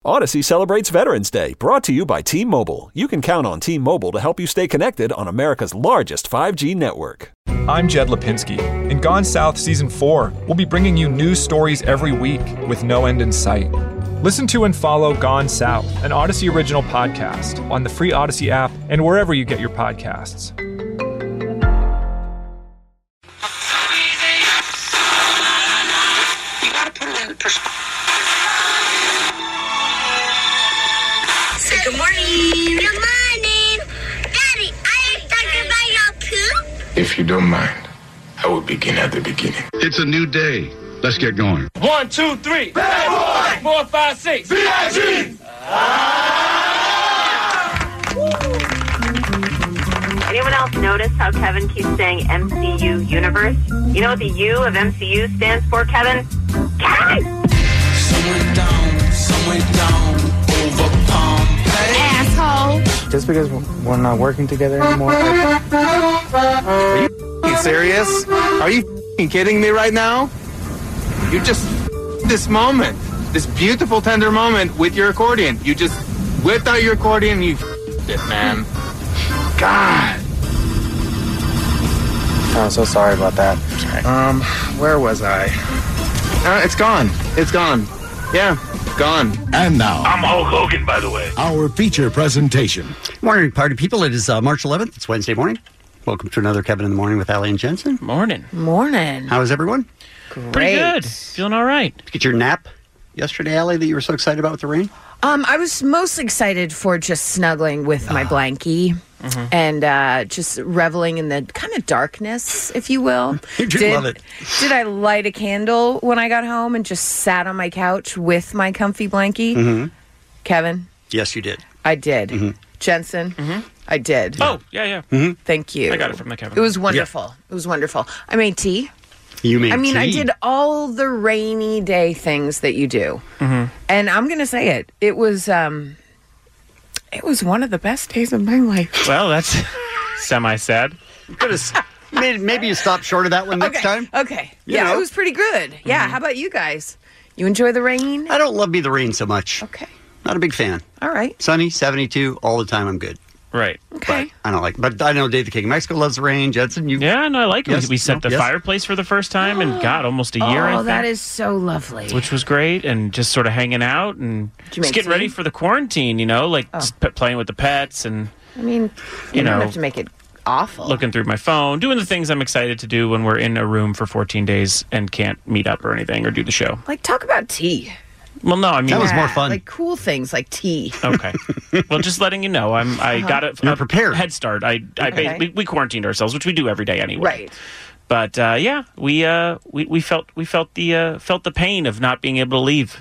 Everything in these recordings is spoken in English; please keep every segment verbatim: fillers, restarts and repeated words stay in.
Odyssey celebrates Veterans Day, brought to you by T-Mobile. You can count on T-Mobile to help you stay connected on America's largest five G network. I'm Jed Lipinski. In Gone South Season four, we'll be bringing you news stories every week with no end in sight. Listen to and follow Gone South, an Odyssey original podcast, on the free Odyssey app and wherever you get your podcasts. You gotta put it in perspective. Good morning. Good morning. Daddy, are you talking about your poop? If you don't mind, I will begin at the beginning. It's a new day. Let's get going. One, two, three. Bad boy. Four, five, six. B I G. Anyone else notice how Kevin keeps saying M C U universe? You know what the U of M C U stands for, Kevin? Kevin! Somewhere down, somewhere down, over Pompeii. Asshole! Just because we're not working together anymore. Are you serious? Are you kidding me right now? You just, this moment, this beautiful, tender moment with your accordion. You just whipped out your accordion and you it, man. God. Oh, I'm so sorry about that. Sorry. Um, where was I? Uh, it's gone. It's gone. Yeah, gone. And now, I'm Hulk Hogan, by the way. our feature presentation. Morning, party people. It is uh, March eleventh. It's Wednesday morning. Welcome to another Kevin in the Morning with Allie and Jensen. Morning. Morning. How is everyone? Great. Pretty good. Feeling all right. Did you get your nap yesterday, Allie, that you were so excited about with the rain? Um, I was most excited for just snuggling with my blankie mm-hmm. and uh, just reveling in the kind of darkness, if you will. You do did, love it. Did I light a candle when I got home and just sat on my couch with my comfy blankie? Mm-hmm. Kevin? Yes, you did. I did. Mm-hmm. Jensen? Mm-hmm. I did. Oh, yeah, yeah. Mm-hmm. Thank you. I got it from the Kevin. It was wonderful. Yeah. It was wonderful. I made tea. You made I mean, tea. I did all the rainy day things that you do. Mm-hmm. And I'm going to say it. It was um, it was one of the best days of my life. Well, that's semi-sad. maybe, maybe you stop short of that one next okay. time. Okay. You yeah, know. it was pretty good. Yeah, Mm-hmm. how about you guys? You enjoy the rain? I don't love me the rain so much. Okay. Not a big fan. All right. Sunny, seventy-two, all the time, I'm good. Right. Okay. But I don't like But I know Dave the King of Mexico loves the rain. Jensen, you... Yeah, no, I like it. Yes, we set no, the yes. fireplace for the first time in, God, almost a year, I Oh, think. that is so lovely. Which was great, and just sort of hanging out and you just make getting tea? ready for the quarantine, you know, like Oh. just p- playing with the pets and, I mean, you, you don't know, have to make it awful. looking through my phone, doing the things I'm excited to do when we're in a room for fourteen days and can't meet up or anything or do the show. Like, talk about tea. Well, no, I mean... That was more fun. Like cool things like tea. Okay. Well, just letting you know, I'm. I got a, You're a prepared. head start. I, I Okay. ba- we, we quarantined ourselves, which we do every day anyway. Right. But uh, yeah, we uh we, we felt we felt the uh, felt the pain of not being able to leave.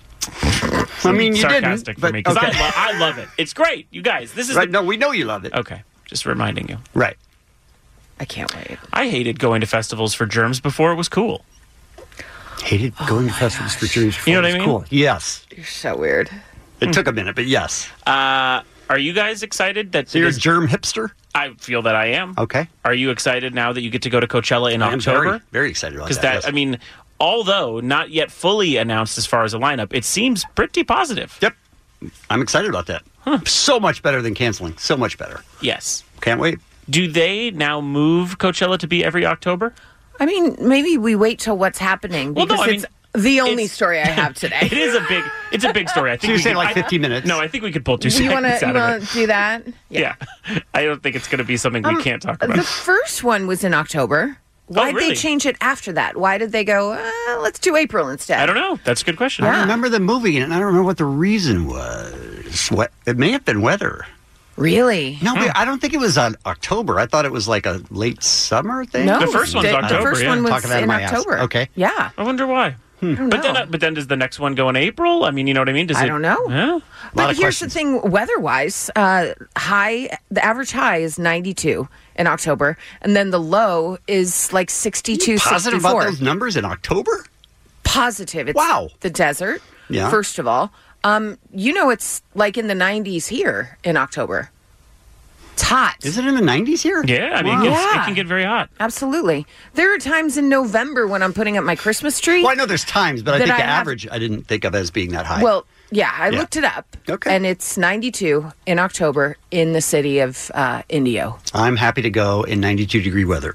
I mean, you sarcastic didn't. for But, me because okay. I, lo- I love it. It's great, you guys. This is Right, the- no, we know you love it. okay. Just reminding you. Right. I can't wait. I hated going to festivals for germs before it was cool. Hated going to festivals for Jews. You know what I mean? Cool. Yes. You're so weird. It took a minute, but yes. Uh, are you guys excited that? So you're a it is- germ hipster? I feel that I am. Okay. Are you excited now that you get to go to Coachella in I am October? very, very excited about Because that. that, yes. I mean, although not yet fully announced as far as a lineup, it seems pretty positive. Yep. I'm excited about that. Huh. So much better than canceling. So much better. Yes. Can't wait. Do they now move Coachella to be every October? I mean, maybe we wait till what's happening Well, no, because I it's mean, the only it's- story I have today. It is a big, it's a big story. I think So you're we saying could- like I- fifteen minutes? No, I think we could pull two you seconds want out to of it. do that? Yeah. I don't think it's going to be something we Um, can't talk about. The first one was in October. Why did really? they change it after that? Why did they go, uh, let's do April instead? I don't know. That's a good question. I remember them moving it, and I don't remember what the reason was. What, it may have been weather. Really? No, but I don't think it was on October. I thought it was like a late summer thing. No. The first one's the, October, The first yeah. one was Talking out of in my ass. October. Okay. Yeah. I wonder why. I don't But then, know. uh, but then, does the next one go in April? I mean, you know what I mean? Does I it, don't know. Yeah. But of here's questions. the thing, weather-wise, uh, high, the average high is ninety-two in October, and then the low is like sixty-two, Positive sixty-four. about those numbers in October? Positive. It's Wow. the desert, Yeah. first of all. Um, you know, it's like in the nineties here in October. It's hot. Is it in the nineties here? Yeah, I mean, Wow. it, gets, Yeah. it can get very hot. Absolutely. There are times in November when I'm putting up my Christmas tree. Well, I know there's times, but I That think I the have- average I didn't think of as being that high. Well, Yeah, I Yeah. looked it up. Okay. And it's ninety-two in October in the city of uh, Indio. I'm happy to go in ninety-two degree weather.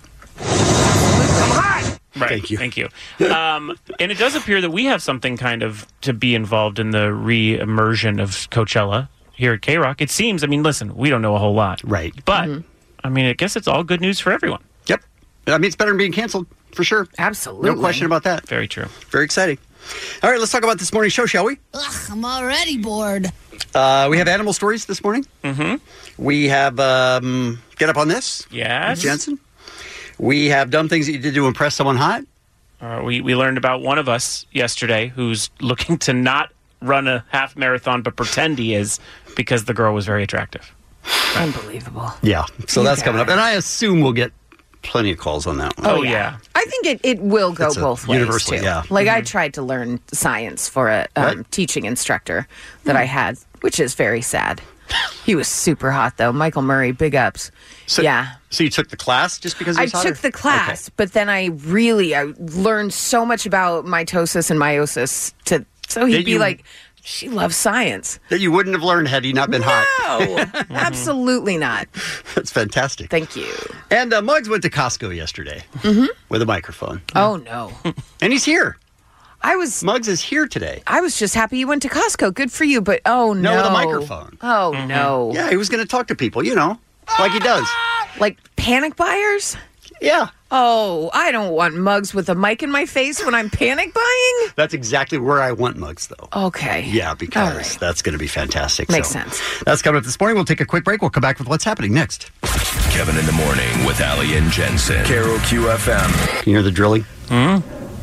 Right. Thank you. Thank you. Um, and it does appear that we have something kind of to be involved in the re-immersion of Coachella here at K-Rock. It seems, I mean, listen, we don't know a whole lot. Right. But, I mean, I guess it's all good news for everyone. Yep. I mean, it's better than being canceled, for sure. Absolutely. No question about that. Very true. Very exciting. All right, let's talk about this morning's show, shall we? Ugh, I'm already bored. Uh, we have animal stories this morning. Mm-hmm. We have um, Get Up on This. Yes. with Jensen. We have dumb things that you did to impress someone hot. Uh, we, we learned about one of us yesterday who's looking to not run a half marathon but pretend he is because the girl was very attractive. Unbelievable. Yeah, so You that's coming up. guys. And I assume we'll get plenty of calls on that one. Oh, yeah. I think it, it will go It's a both ways, universally, too. yeah. Like, I Mm-hmm. tried to learn science for a um, Right. teaching instructor that Hmm. I had, which is very sad. He was super hot, though. Michael Murray, big ups. So, yeah. So you took the class just because he I was hotter? took the class, but then I really I learned so much about mitosis and meiosis. To So he'd Did be you- like, she loves science. That you wouldn't have learned had he not been hot. No, absolutely not. That's fantastic. Thank you. And uh, Muggs went to Costco yesterday Mhm. with a microphone. Oh, no. And he's here. I was Muggs is here today. I was just happy you went to Costco. Good for you, but oh no. No, with a microphone. Oh no. Yeah, he was going to talk to people, you know, like he does. Like panic buyers? Yeah. Oh, I don't want Muggs with a mic in my face when I'm panic buying. That's exactly where I want Muggs, though. Okay. Yeah, because All right. that's going to be fantastic. Makes So, sense. That's coming up this morning. We'll take a quick break. We'll come back with what's happening next. Kevin in the Morning with Ali and Jensen. Carol Q F M. Can you hear the drilling? Hmm?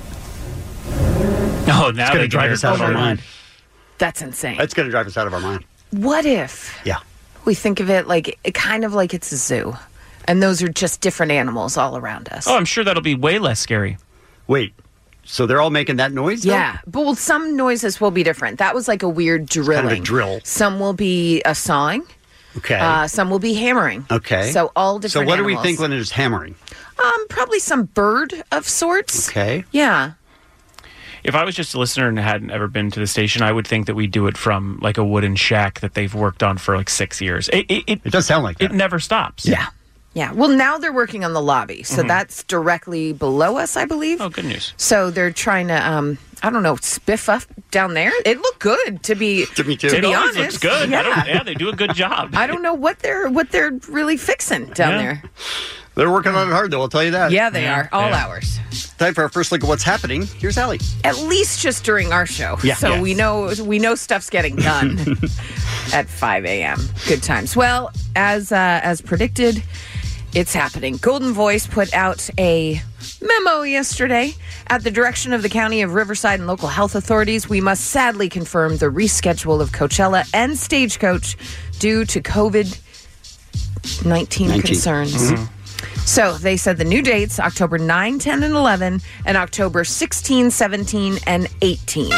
Oh, now It's going they to drive can us out of hear our it. mind. That's insane. It's going to drive us out of our mind. What if Yeah. we think of it like it kind of like it's a zoo, and those are just different animals all around us? Oh, I'm sure that'll be way less scary. Wait, so they're all making that noise? though? Yeah, but well, some noises will be different. That was like a weird drilling. kind of a drill. Some will be a sawing. Okay. Uh, some will be hammering. okay. So all different. So what do animals. we think when it's hammering? Um, probably some bird of sorts. Okay. Yeah. If I was just a listener and hadn't ever been to the station, I would think that we do it from like a wooden shack that they've worked on for like six years. It, it, it, It does sound like that. it never stops. Yeah. Yeah. Well, now they're working on the lobby, so Mhm. that's directly below us, I believe. Oh, good news. So they're trying to, um, I don't know, spiff up down there. It looked good to be To me too. To It be always honest. looks good. I Yeah. don't, yeah, they do a good job. I don't know what they're what they're really fixing down Yeah. there. They're working on it hard, though, I'll tell you that. Yeah, they Yeah, are all yeah. hours. Time for our first look at what's happening. Here's Allie. At least just during our show. Yeah. So Yes. we know we know stuff's getting done at five a.m. Good times. Well, as uh, as predicted, it's happening. Golden Voice put out a memo yesterday at the direction of the County of Riverside and local health authorities. We must sadly confirm the reschedule of Coachella and Stagecoach due to COVID nineteen concerns. Mm-hmm. So they said the new dates, October ninth, ten, and eleven, and October sixteen, seventeen, and eighteen.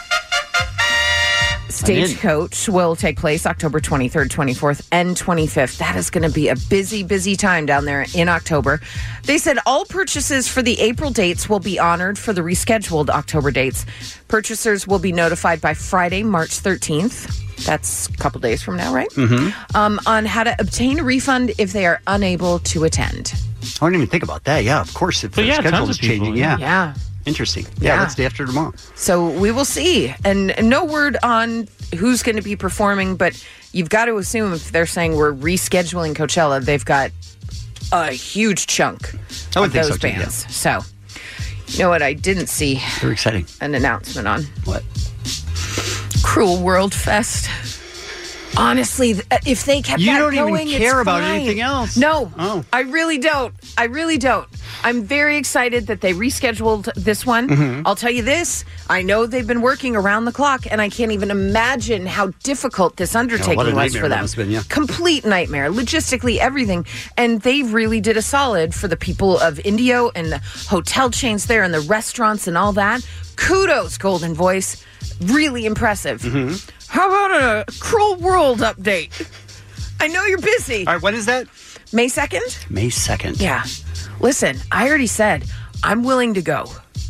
Stagecoach will take place October twenty-third, twenty-fourth, and twenty-fifth. That is going to be a busy, busy time down there in October. They said all purchases for the April dates will be honored for the rescheduled October dates. Purchasers will be notified by Friday, March thirteenth. That's a couple days from now, right? Mm-hmm. Um, on how to obtain a refund if they are unable to attend. I didn't even think about that. Yeah, of course. If But the yeah, schedule tons is of people, changing. yeah. Yeah. Yeah. Interesting. Yeah, Yeah. that's day after tomorrow. So we will see. And no word on who's going to be performing, but you've got to assume if they're saying we're rescheduling Coachella, they've got a huge chunk I would of think those so, too, yeah. bands. So, you know what I didn't see Very exciting. an announcement on? What? Cruel World Fest. Honestly, th- if they kept You that don't even going, care it's about fine. anything else. No, Oh. I really don't. I really don't. I'm very excited that they rescheduled this one. Mm-hmm. I'll tell you this. I know they've been working around the clock, and I can't even imagine how difficult this undertaking what a was nightmare for that them. must have been, yeah. Complete nightmare, logistically, everything. And they really did a solid for the people of Indio and the hotel chains there and the restaurants and all that. Kudos, Golden Voice. Really impressive. Mm-hmm. How about a Cruel World update? I know you're busy. All right, when is that? May second? May second. Yeah. Listen, I already said I'm willing to go.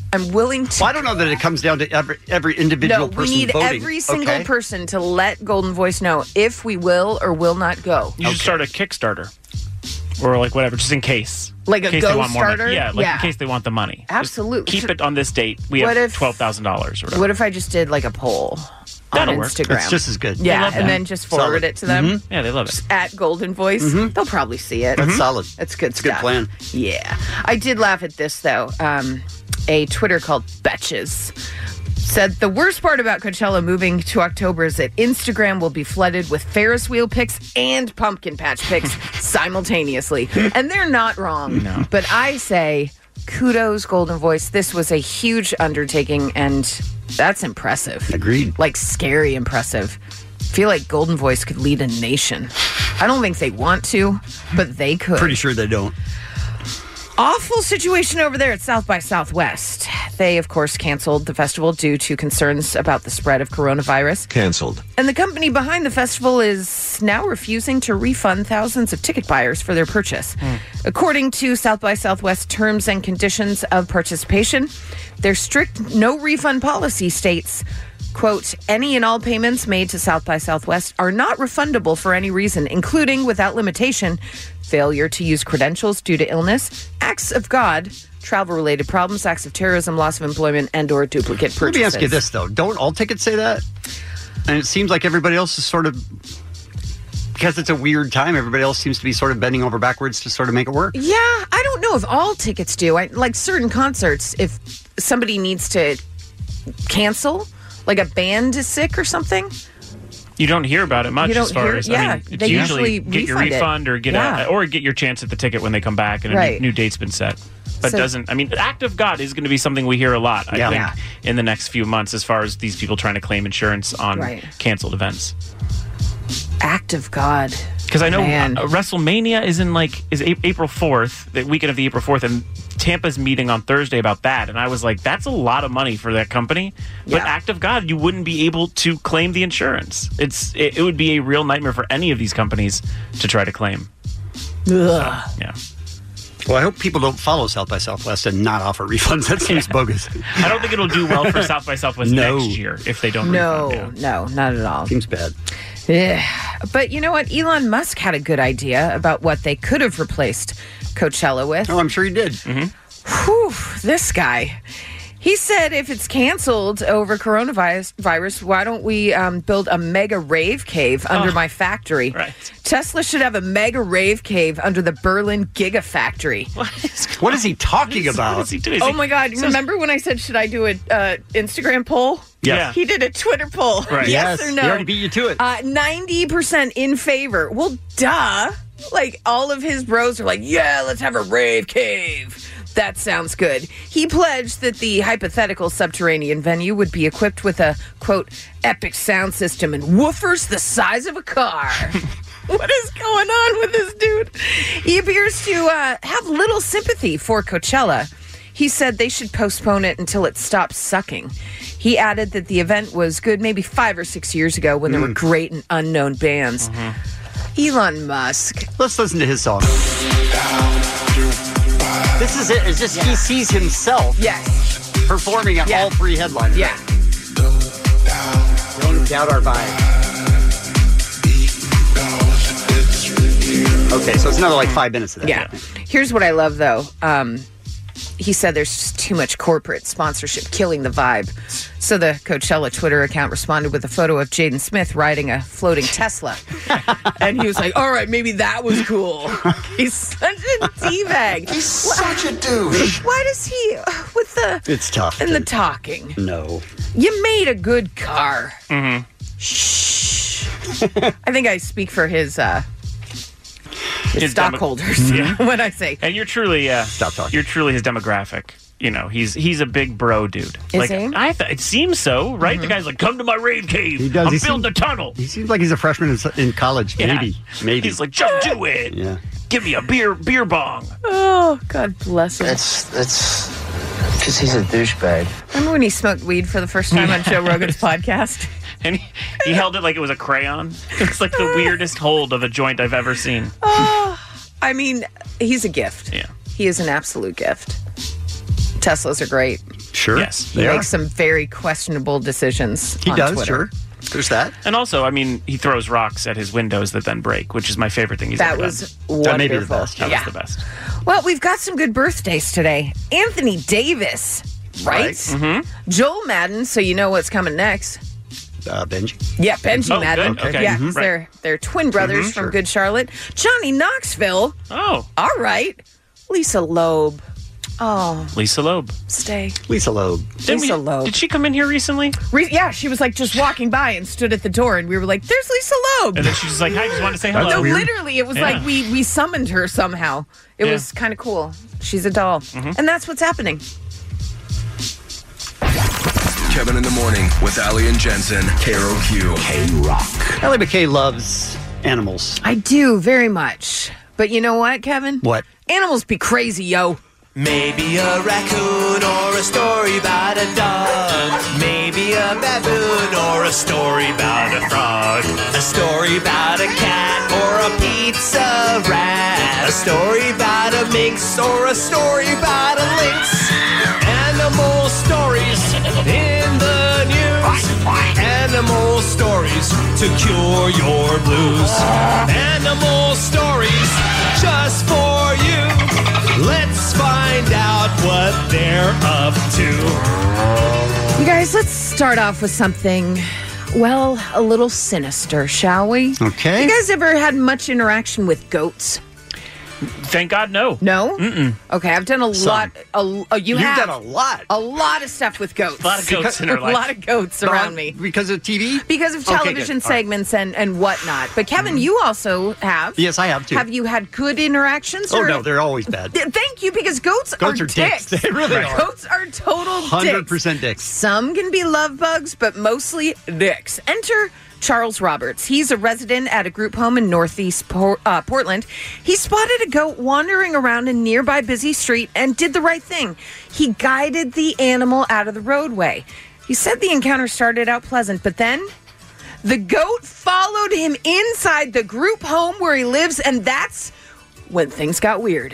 I'm willing to. Well, I don't know that it comes down to every, every individual no, person we need voting. every single okay? person to let Golden Voice know if we will or will not go. You should start a Kickstarter. Or like whatever, just in case. Like a in case Go they want more money. Starter? Yeah, like Yeah. in case they want the money. Absolutely. Just keep it on this date. We What have if- twelve thousand dollars or whatever. What if I just did like a poll That'll on work. Instagram? It's just as good. They Yeah, love and that. then just forward Solid. it to them. Mhm. Yeah, they love it. Just at Golden Voice. Mhm. They'll probably see it. That's solid. That's good It's a good stuff. plan. Yeah. I did laugh at this, though. Um, a Twitter called Betches said the worst part about Coachella moving to October is that Instagram will be flooded with Ferris wheel pics and pumpkin patch pics simultaneously. And they're not wrong. No. But I say, kudos, Golden Voice. This was a huge undertaking, and that's impressive. Agreed. Like, scary impressive. Feel like Golden Voice could lead a nation. I don't think they want to, but they could. Pretty sure they don't. Awful situation over there at South by Southwest. They, of course, canceled the festival due to concerns about the spread of coronavirus. Canceled. And the company behind the festival is now refusing to refund thousands of ticket buyers for their purchase. According to South by Southwest terms and conditions of participation, their strict no refund policy states, quote, any and all payments made to South by Southwest are not refundable for any reason, including, without limitation, failure to use credentials due to illness, acts of God, travel-related problems, acts of terrorism, loss of employment, and or duplicate purchases. Let me ask you this, though. Don't all tickets say that? And it seems like everybody else is sort of, because it's a weird time, everybody else seems to be sort of bending over backwards to sort of make it work. Yeah, I don't know if all tickets do. I, like certain concerts, if somebody needs to cancel, like a band is sick or something. You don't hear about it much You don't as far hear- as yeah, I mean, it's they usually, usually get your refund it. refund or get Yeah. a, or get your chance at the ticket when they come back and a Right. new, new date's been set. But So- doesn't I mean act of God is going to be something we hear a lot, I Yeah. think, Yeah. in the next few months as far as these people trying to claim insurance on Right. canceled events. Act of God. Because I know Man. uh, WrestleMania is in like is A- April fourth, the weekend of the April fourth, and Tampa's meeting on Thursday about that. And I was like, that's a lot of money for that company. But Yeah. act of God, you wouldn't be able to claim the insurance. It's it, it would be a real nightmare for any of these companies to try to claim. Ugh. Yeah. Well, I hope people don't follow South by Southwest and not offer refunds. That seems bogus. I don't think it'll do well for South by Southwest No. next year if they don't No, refund. no, not at all. Seems bad. Yeah. But you know what? Elon Musk had a good idea about what they could have replaced Coachella with. Oh, I'm sure he did. Whew, this guy. He said if it's canceled over coronavirus, virus, why don't we um, build a mega rave cave under Oh, my factory? right. Tesla should have a mega rave cave under the Berlin Gigafactory. What is, What is he talking about? what is he doing? Is Oh he- my God. Remember when I said, should I do an uh, Instagram poll? Yeah. He did a Twitter poll. Right. Yes, Yes, or no? he already beat you to it. Uh, ninety percent in favor. Well, duh. Like, all of his bros are like, yeah, let's have a rave cave. That sounds good. He pledged that the hypothetical subterranean venue would be equipped with a, quote, epic sound system and woofers the size of a car. What is going on with this dude? He appears to uh, have little sympathy for Coachella. He said they should postpone it until it stops sucking. He added that the event was good maybe five or six years ago when there were great and unknown bands. Elon Musk. Let's listen to his song. This is it. It's just he sees himself Yes. performing at Yeah. all three headliners. Yeah. Don't doubt our vibe. Okay, so it's another like five minutes of that. Yeah. Here's what I love, though. Um, he said there's just too much corporate sponsorship killing the vibe. So the Coachella Twitter account responded with a photo of Jaden Smith riding a floating Tesla. And he was like, all right, maybe that was cool. He's such a D-bag. He's such a douche. Why does he, uh, with the... It's tough. And the talking. No. You made a good car. Mhm. Shh. I think I speak for his, uh, his, His demo- stockholders Yeah. when I say... And you're truly, uh, Stop talking. You're truly his demographic. You know, he's he's a big bro dude. Is like, he? I th- it seems so, right? The guy's like, "Come to my rave cave. He does. I'm He building seems- a tunnel." He seems like he's a freshman in, in college. Yeah. Maybe. Maybe. He's like, "Just do it. Yeah. Give me a beer beer bong." Oh, God bless him. It's it's because he's a douchebag. Remember when he smoked weed for the first time on Joe Rogan's podcast? And he, he held it like it was a crayon. It's like the weirdest hold of a joint I've ever seen. Oh, I mean, he's a gift. Yeah. He is an absolute gift. Teslas are great. Sure. Yes. He makes some very questionable decisions. He on does, Twitter. sure. There's that. And also, I mean, he throws rocks at his windows that then break, which is my favorite thing he's That ever was done. wonderful. That may be the best. That Yeah. was the best. Well, we've got some good birthdays today. Anthony Davis, right? Right. Mm-hmm. Joel Madden, so you know what's coming next. Uh, Benji. Yeah, Benji Oh, Madden. good. Okay. Yeah, Mhm. 'cause they're, they're twin brothers Mhm, from sure. Good Charlotte. Johnny Knoxville. Oh, All right. Lisa Loeb. Oh, Lisa Loeb. stay. Lisa Loeb. Didn't Lisa we- Loeb. Did she come in here recently? Re- yeah, she was like just walking by and stood at the door, and we were like, "There's Lisa Loeb." And then she's just like, "Hi, just wanted to say hello." No, literally, it was Yeah. like we we summoned her somehow. It Yeah. was kind of cool. She's a doll, and that's what's happening. Kevin in the Morning with Ali and Jensen. K R O Q. K-Rock. Ellie McKay loves animals. I do very much, but you know what, Kevin? What? Animals be crazy, yo. Maybe a raccoon or a story about a dog. Maybe a baboon or a story about a frog. A story about a cat or a pizza rat. A story about a minx or a story about a lynx. Animal stories in the news. Animal stories to cure your blues. Animal stories just for you. Let's find out what they're up to. You guys, let's start off with something, well, a little sinister, shall we? Okay. You guys ever had much interaction with goats? Thank God, no. No? Mm-mm. Okay, I've done a Some. lot. A, uh, you You've have done a lot. A lot of stuff with goats. A lot of goats in our A life. lot of goats around me. Because of T V? Because of Okay, good. television All right. segments and, and whatnot. But Kevin, you also have. Yes, I have too. Have you had good interactions? Oh, or- no, they're always bad. Th- Thank you, because goats, Goats are, are dicks. They really are. Goats are total one hundred dicks. percent dicks. Some can be love bugs, but mostly dicks. Enter Charles Roberts. He's a resident at a group home in Northeast Por- uh, Portland. He spotted a goat wandering around a nearby busy street and did the right thing. He guided the animal out of the roadway. He said the encounter started out pleasant, but then the goat followed him inside the group home where he lives, and that's when things got weird.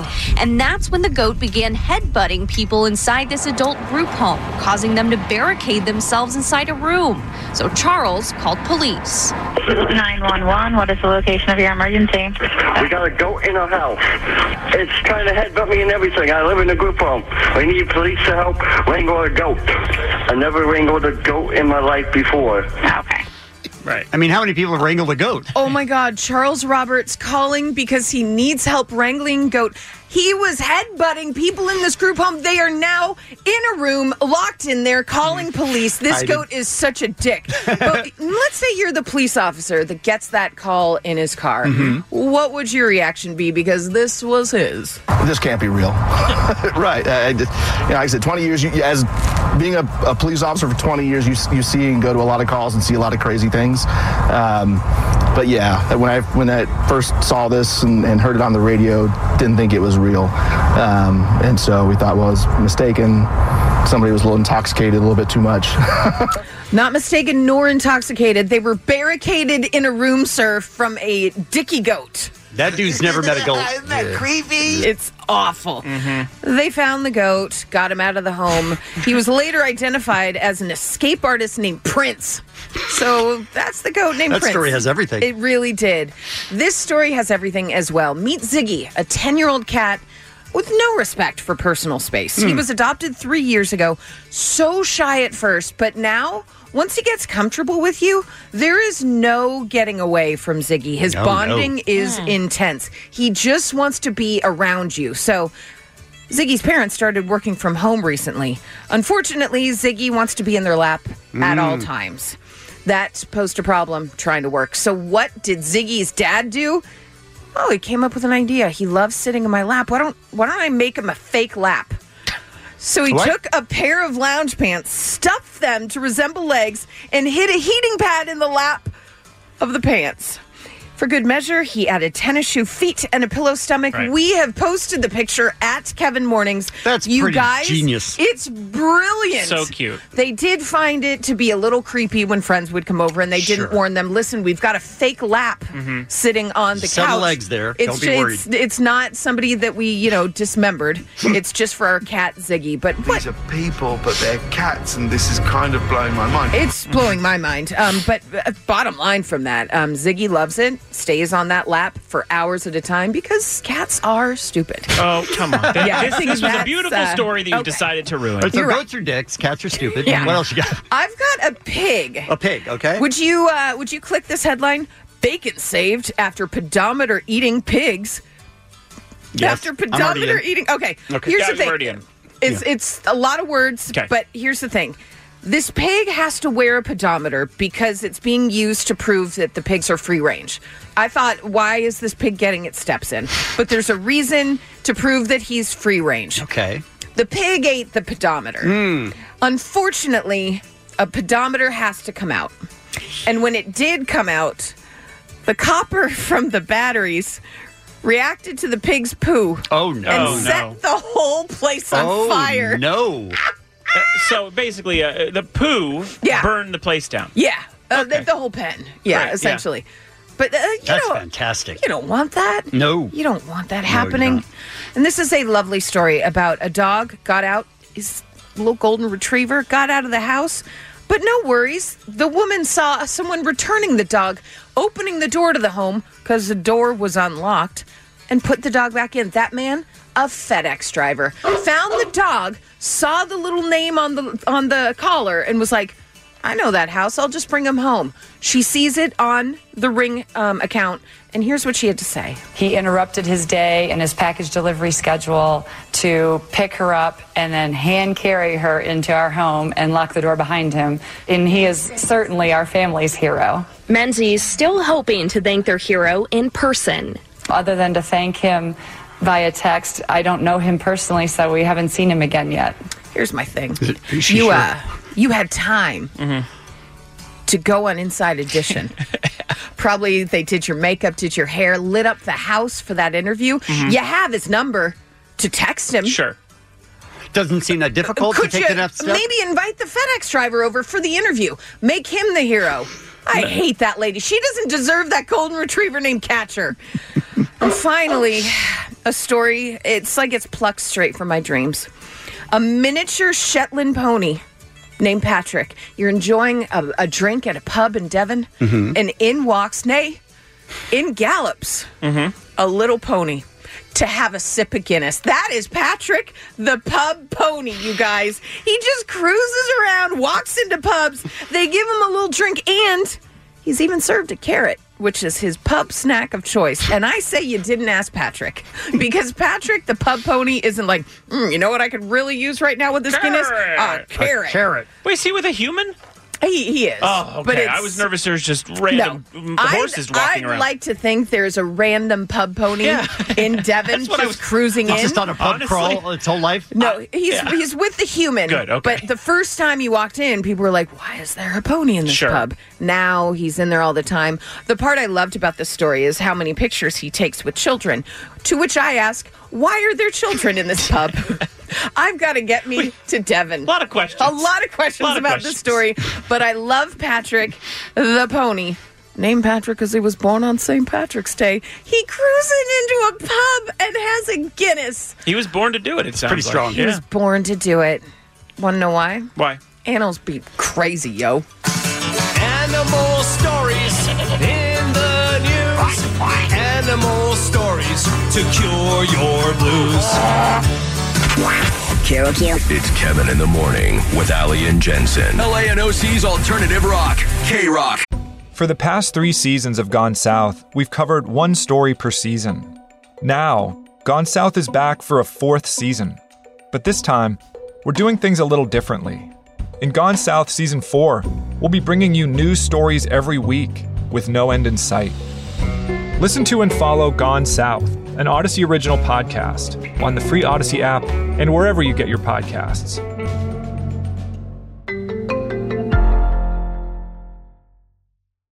And that's when the goat began headbutting people inside this adult group home, causing them to barricade themselves inside a room. So Charles called police. nine one one, what is the location of your emergency? We got a goat in our house. It's trying to headbutt me and everything. I live in a group home. We need police to help wrangle a goat. I never wrangled a goat in my life before. Okay. Right. I mean, how many people have wrangled a goat? Oh my God, Charles Roberts calling because he needs help wrangling goat. He was headbutting people in this group home. They are now in a room, locked in there, calling police. This I goat is such a dick. But let's say you're the police officer that gets that call in his car. Mhm. What would your reaction be? Because this was his. This can't be real. Right. I, I just- you know, like I said, twenty years, you, as being a, a police officer for twenty years, you, you see and go to a lot of calls and see a lot of crazy things. Um, but yeah, when I when I first saw this and, and heard it on the radio, didn't think it was real. Um, and so we thought, well, it was mistaken. Somebody was a little intoxicated, a little bit too much. Not mistaken nor intoxicated. They were barricaded in a room, sir, from a dicky goat. That dude's never met a goat. Isn't that creepy? It's awful. They found the goat, got him out of the home. He was later identified as an escape artist named Prince. So that's the goat named That Prince. story has everything. It really did. This story has everything as well. Meet Ziggy, a ten-year-old cat with no respect for personal space. He Hmm. was adopted three years ago. So shy at first, but now, once he gets comfortable with you, there is no getting away from Ziggy. His No, bonding no. is Hmm. intense. He just wants to be around you. So Ziggy's parents started working from home recently. Unfortunately, Ziggy wants to be in their lap at all Mm. times. That posed a problem trying to work. So what did Ziggy's dad do? Oh, he came up with an idea. He loves sitting in my lap. Why don't why don't I make him a fake lap? So he What? took a pair of lounge pants, stuffed them to resemble legs, and hid a heating pad in the lap of the pants. For good measure, he added tennis shoe feet and a pillow stomach. Right. We have posted the picture at Kevin Mornings. That's you pretty guys, genius. It's brilliant. So cute. They did find it to be a little creepy when friends would come over, and they Sure. didn't warn them. Listen, we've got a fake lap Mm-hmm. sitting on the Seven couch. legs there. It's Don't be ju- worried. It's, it's not somebody that we, you know, dismembered. It's just for our cat Ziggy. But what? These are people, but they're cats, and this is kind of blowing my mind. It's blowing my mind. Um, but uh, bottom line from that, um, Ziggy loves it, stays on that lap for hours at a time because cats are stupid. Oh, come on. Th- Yeah, I this think this was a that's, beautiful uh, story that you okay. decided to ruin. Right, so You're right. goats are dicks, cats are stupid. Yeah. What else you got? I've got a pig. A pig, okay. Would you uh, would you click this headline? Bacon saved after pedometer eating pigs. Yes, After I'm already pedometer in. eating. Okay. Okay. Here's Yeah, the thing. I'm already in. It's it's a lot of words, Okay. but here's the thing. This pig has to wear a pedometer because it's being used to prove that the pigs are free range. I thought, why is this pig getting its steps in? But there's a reason to prove that he's free range. Okay. The pig ate the pedometer. Mm. Unfortunately, a pedometer has to come out. And when it did come out, the copper from the batteries reacted to the pig's poo Oh, no. and Oh, set no. the whole place on oh, fire. no. Uh, so basically, uh, the poo Yeah. burned the place down. Yeah, uh, Okay. the, the whole pen. Yeah, Right, yeah. essentially. But uh, you That's know, fantastic. you don't want that. No. You don't want that you happening. don't. And this is a lovely story about a dog got out, his little golden retriever got out of the house. But no worries. The woman saw someone returning the dog, opening the door to the home because the door was unlocked, and put the dog back in. That man, a FedEx driver, found the dog, saw the little name on the on the collar, and was like, I know that house. I'll just bring him home. She sees it on the Ring um, account, and here's what she had to say. He interrupted his day and his package delivery schedule to pick her up and then hand carry her into our home and lock the door behind him. And he is certainly our family's hero. Menzies still hoping to thank their hero in person. Other than to thank him via text, I don't know him personally, so we haven't seen him again yet. Here's my thing. Is she You sure? uh, you had time to go on Inside Edition. Probably they did your makeup, did your hair, lit up the house for that interview. You have his number to text him. Sure. Doesn't seem that difficult Could to take you the next step. maybe invite the FedEx driver over for the interview? Make him the hero. I hate that lady. She doesn't deserve that golden retriever named Catcher. And finally, a story. It's like it's plucked straight from my dreams. A miniature Shetland pony named Patrick. You're enjoying a, a drink at a pub in Devon, Mhm. and in walks, nay, in gallops, a little pony to have a sip of Guinness. That is Patrick, the pub pony, you guys. He just cruises around, walks into pubs. They give him a little drink, and he's even served a carrot, which is his pub snack of choice. And I say you didn't ask Patrick, because Patrick, the pub pony, isn't like, mm, you know what I could really use right now with this Guinness? A carrot. Carrot. Wait, is he with a human? He, he is. Oh, But okay. it's- I was nervous there's just random mm, I'd- horses walking I'd around. like to think there's a random pub pony Yeah. in Devon That's what I just was- cruising He's in. just on a pub Honestly. crawl its whole life. No, he's yeah. he's with the human. Good, okay. But the first time he walked in, people were like, "Why is there a pony in this Sure. pub?" Now he's in there all the time. The part I loved about this story is how many pictures he takes with children. To which I ask, "Why are there children in this pub?" I've got to get me to Devon. A lot of questions. A lot of questions Lot of about questions. this story. But I love Patrick, the pony. Named Patrick because he was born on Saint Patrick's Day. He cruising into a pub and has a Guinness. He was born to do it, it sounds pretty like. strong. He Yeah. was born to do it. Want to know why? Why? Animals be crazy, yo. Animal stories in the news. Animal stories to cure your blues. Carol Q. It's Kevin in the Morning with Ali and Jensen. L A N O C's Alternative Rock. K-Rock. For the past three seasons of Gone South, we've covered one story per season. Now, Gone South is back for a fourth season. But this time, we're doing things a little differently. In Gone South Season four, we'll be bringing you news stories every week with no end in sight. Listen to and follow Gone South, an Odyssey original podcast, on the free Odyssey app and wherever you get your podcasts.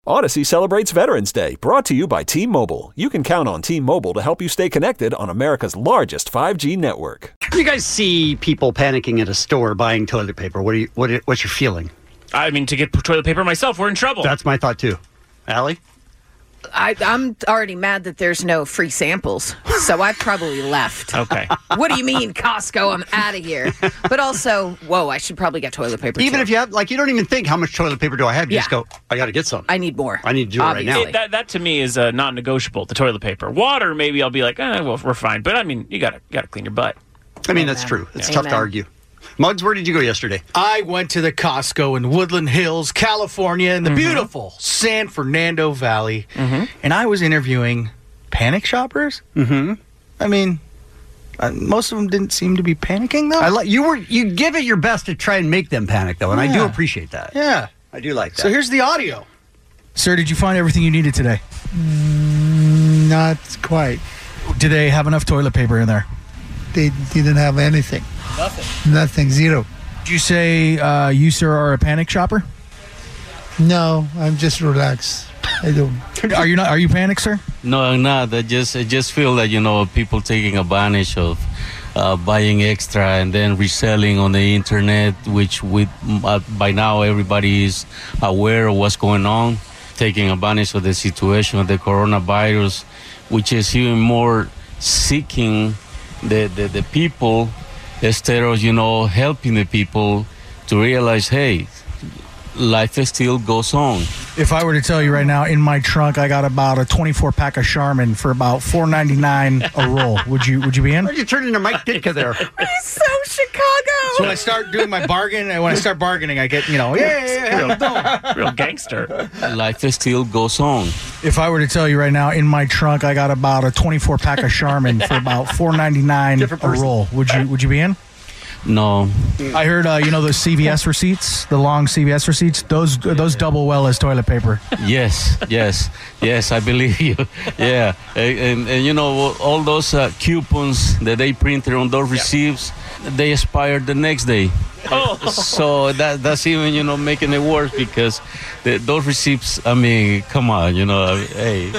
Odyssey celebrates Veterans Day, brought to you by T-Mobile. You can count on T-Mobile to help you stay connected on America's largest five G network. You guys see people panicking at a store buying toilet paper. What do you? What? What's your feeling? I mean, to get toilet paper myself, we're in trouble. That's my thought too. Allie? I, I'm already mad that there's no free samples, so I've probably left. Okay. What do you mean, Costco? I'm out of here. But also, whoa, I should probably get toilet paper. Even too. if you have, like, you don't even think how much toilet paper do I have. You Yeah. just go, I got to get some. I need more. I need to do it right now. It- that, that to me is uh, non-negotiable. The toilet paper, water, maybe I'll be like, eh, well, we're fine. But I mean, you gotta gotta clean your butt. I mean, that's true. It's tough to argue. Muggs, where did you go yesterday? I went to the Costco in Woodland Hills, California, in the Mhm. beautiful San Fernando Valley, and I was interviewing panic shoppers. Mm-hmm. I mean, uh, most of them didn't seem to be panicking, though. I like you were you give it your best to try and make them panic, though, and I do Yeah. appreciate that. Yeah. I do like that. So here's the audio. Sir, did you find everything you needed today? Mm, not quite. Did they have enough toilet paper in there? They didn't have anything. Nothing. Nothing. Zero. Did you say uh, you, sir, are a panic shopper? No, I'm just relaxed. I don't. Are you not? Are you panic, sir? No, I'm not. I just, I just feel that, you know, people taking advantage of uh, buying extra and then reselling on the internet, which with uh, by now everybody is aware of what's going on, taking advantage of the situation of the coronavirus, which is even more seeking the, the, the people instead of, you know, helping the people to realize, hey, life still goes on. If I were to tell you right now, in my trunk, I got about a twenty-four pack of Charmin for about four ninety-nine a roll. Would you? Would you be in? Why'd you turn into Mike Ditka there? He's so Chicago. So when I start doing my bargain, and when I start bargaining, I get, you know, yeah, yeah, yeah. Real, real gangster. Life still goes on. If I were to tell you right now, in my trunk, I got about a twenty-four pack of Charmin for about four ninety-nine a roll. Would you? Would you be in? No. I heard, uh, you know, those C V S receipts, the long C V S receipts. Those those double well as toilet paper. Yes, yes, yes, I believe you. Yeah, and, and, and you know, all those uh, coupons that they printed on those receipts, they expired the next day. Oh. So that that's even, you know, making it worse because the, those receipts, I mean, come on, you know, hey.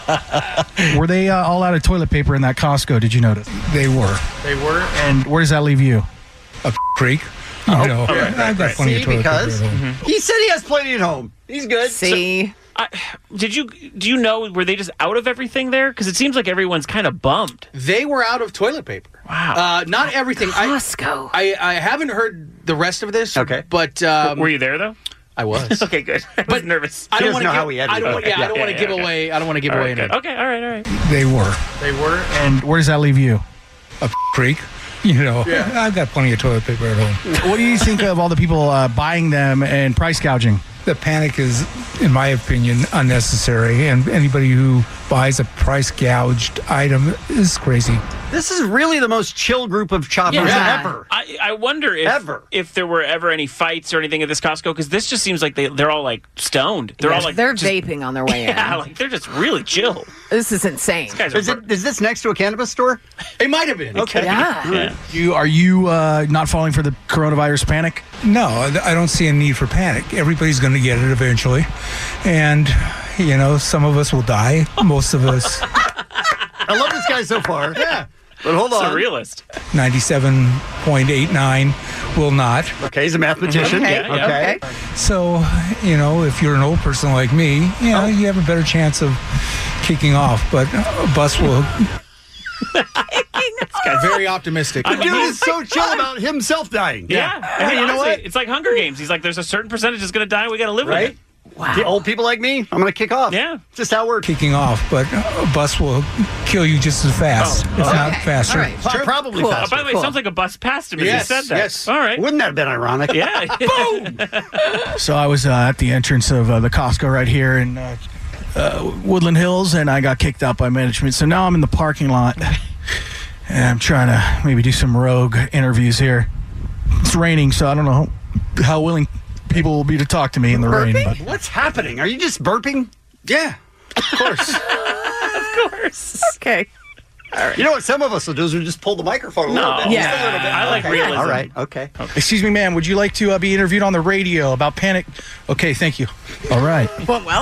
Were they uh, all out of toilet paper in that Costco? Did you notice? They were. They were. And where does that leave you? A creek. You Oh, know, all right, I've right, got right. plenty See, of toilet because paper at home. he said he has plenty at home. He's good. See? I, did you do you know, were they just out of everything there? Because it seems like everyone's kind of bummed. They were out of toilet paper. Wow. Uh, not everything. Costco. I, I I haven't heard the rest of this. Okay. But um, Were you there though? I was. Okay, good. I was nervous. I He don't doesn't want know to how give. we had I it. don't. want- Yeah, I don't Yeah, want to yeah, give okay. away. I don't want to give All away right, good. anything. Okay, all right, all right. They were. They were. And where does that leave you? A creek. You know, Yeah. I've got plenty of toilet paper at home. What do you think of all the people uh, buying them and price gouging? The panic is, in my opinion, unnecessary, and anybody who buys a price gouged item is crazy. This is really the most chill group of shoppers Yeah. ever. I, I wonder if Ever. if there were ever any fights or anything at this Costco, because this just seems like they they're all like stoned. They're Yeah, all like they're just- vaping on their way Yeah, in. like they're just really chill. This is insane. These guys Is, are. it, is this next to a cannabis store? It might have been. Okay. Yeah. Yeah. You are you uh, not falling for the coronavirus panic? No, I don't see a need for panic. Everybody's going to get it eventually. And, you know, some of us will die. Most of us, I love this guy so far. Yeah. But hold It's a on. realist. ninety-seven point eight nine will not. Okay, he's a mathematician. Okay, Yeah, yeah. okay. okay. So, you know, if you're an old person like me, you know, you have a better chance of kicking off. But a bus will. This guy's very optimistic. The dude is so chill about himself dying. Yeah. Hey, And you know honestly, what? It's like Hunger Games. He's like, there's a certain percentage that's going to die. We got to live with Right? it. The old people like me, I'm going to kick off. Yeah. Just how it works. Kicking off, but a bus will kill you just as fast, if not Okay. faster. All right. Pro- Probably Cool. Oh, faster. by the way, it sounds like a bus passed him as Yes, he said that. yes. All right. Wouldn't that have been ironic? Yeah. Boom! So I was uh, at the entrance of uh, the Costco right here in uh, uh, Woodland Hills, and I got kicked out by management. So now I'm in the parking lot, and I'm trying to maybe do some rogue interviews here. It's raining, so I don't know how, how willing people will be to talk to me in the rain. But What's happening? Are you just burping? Yeah. Of course. Of course. Okay. You know what some of us will do is we just pull the microphone a No. little bit. Yeah. Just a little bit. I like Okay. realism. All right. Okay. excuse me, ma'am, would you like to uh, be interviewed on the radio about panic? Okay, thank you. All right. Well, well.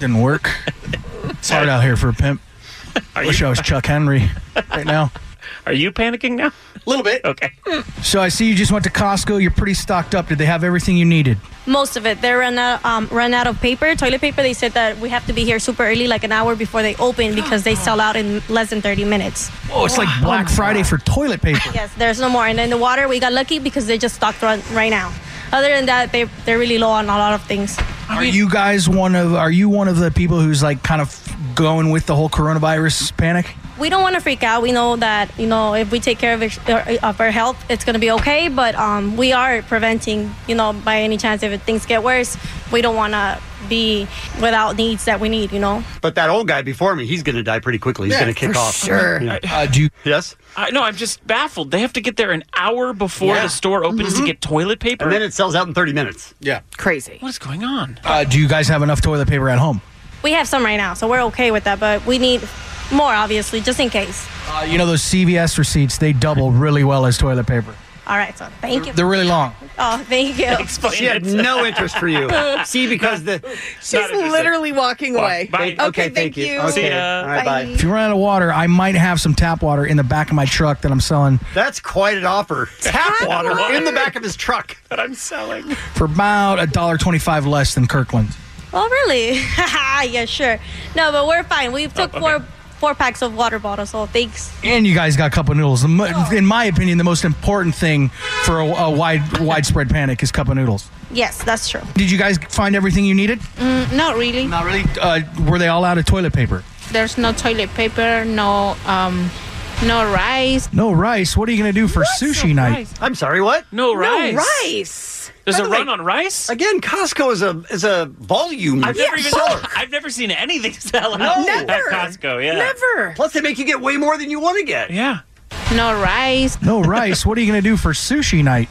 Didn't work. It's hard out here for a pimp. I wish I was Chuck Henry right now. Are you panicking now? A little bit. Okay. So I see you just went to Costco. You're pretty stocked up. Did they have everything you needed? Most of it. They run out, um, run out of paper, toilet paper. They said that we have to be here super early, like an hour before they open, because they sell out in less than thirty minutes. Oh, it's like Black Friday for toilet paper. Yes, there's no more. And then the water, we got lucky because they just stocked run right now. Other than that, they they're really low on a lot of things. Are you guys one of? Are you one of the people who's like kind of going with the whole coronavirus panic? We don't want to freak out. We know that, you know, if we take care of, it, of our health, it's going to be okay. But um, we are preventing, you know, by any chance if things get worse, we don't want to be without needs that we need, you know. But that old guy before me, he's going to die pretty quickly. He's Yeah, going to kick for off. sure. Yeah. Uh, do you? Yes. I no, I'm just baffled. They have to get there an hour before Yeah. the store opens Mhm. to get toilet paper. And then it sells out in thirty minutes. Yeah. Crazy. What is going on? Uh, do you guys have enough toilet paper at home? We have some right now, so we're okay with that. But we need more, obviously, just in case. Uh, you know those C V S receipts? They double really well as toilet paper. All right, so thank you. They're really long. Oh, thank you. She had no interest for you. See, because the She's literally walking away. Bye. Okay, Okay, thank, thank you. you. Okay. See ya. All right, bye. If you run out of water, I might have some tap water in the back of my truck that I'm selling That's quite an offer. Tap water in the back of his truck. That I'm selling. for about a dollar twenty-five less than Kirkland's. Oh, really? Yeah, sure. No, but we're fine. We took okay. four four packs of water bottles, so thanks. And you guys got cup of noodles. The mo- In my opinion, the most important thing for a, a wide widespread panic is cup of noodles. Yes, that's true. Did you guys find everything you needed? Mm, not really. Not really. Uh, were they all out of toilet paper? There's no toilet paper, no um, no rice. No rice. What are you going to do for sushi night? I'm sorry, what? No rice. rice. There's By a the run way, on rice? Again, Costco is a is a volume. I've never even seller. I've never seen anything sell out No. at Never. Costco. Yeah. Never. Plus, they make you get way more than you want to get. Yeah. No rice. No rice. What are you going to do for sushi night?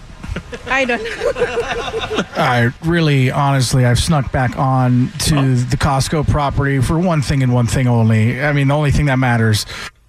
I don't know. I really, honestly, I've snuck back on to the Costco property for one thing and one thing only. I mean, the only thing that matters.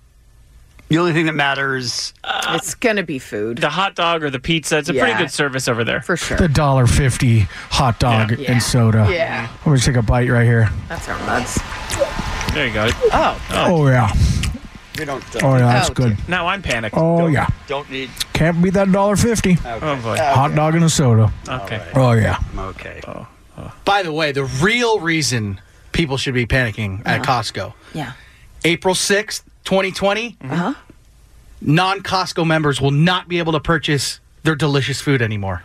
The only thing that matters. Uh, it's going to be food. The hot dog or the pizza. It's a pretty Yeah. good service over there. For sure. The one dollar fifty hot dog Yeah. and soda. Yeah. I'm going to take a bite right here. That's our mugs. There you go. Oh. Oh, yeah. We don't. Uh, Oh, yeah, that's Oh, good. Now I'm panicked. Oh, yeah. Don't need. Can't beat that one dollar fifty. Oh, boy. Hot dog and a soda. Okay. Oh, yeah. Okay. Oh. By the way, the real reason people should be panicking at Costco. Yeah. April sixth, twenty twenty, Uh-huh. non-Costco members will not be able to purchase their delicious food anymore.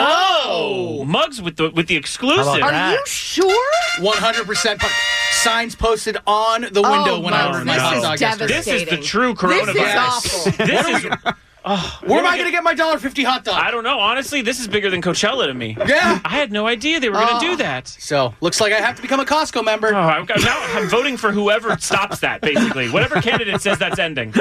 No! Mugs with the with the exclusive. How about Are you sure? one hundred percent. Signs posted on the window Oh, when I ordered my this hot is dog yesterday. This is the devastating. true coronavirus. This is awful. This is. Oh, Where am I going to get my one dollar fifty hot dog? I don't know. Honestly, this is bigger than Coachella to me. Yeah. I had no idea they were going to do that. So, looks like I have to become a Costco member. Oh, I'm, now I'm voting for whoever stops that, basically. Whatever candidate says that's ending.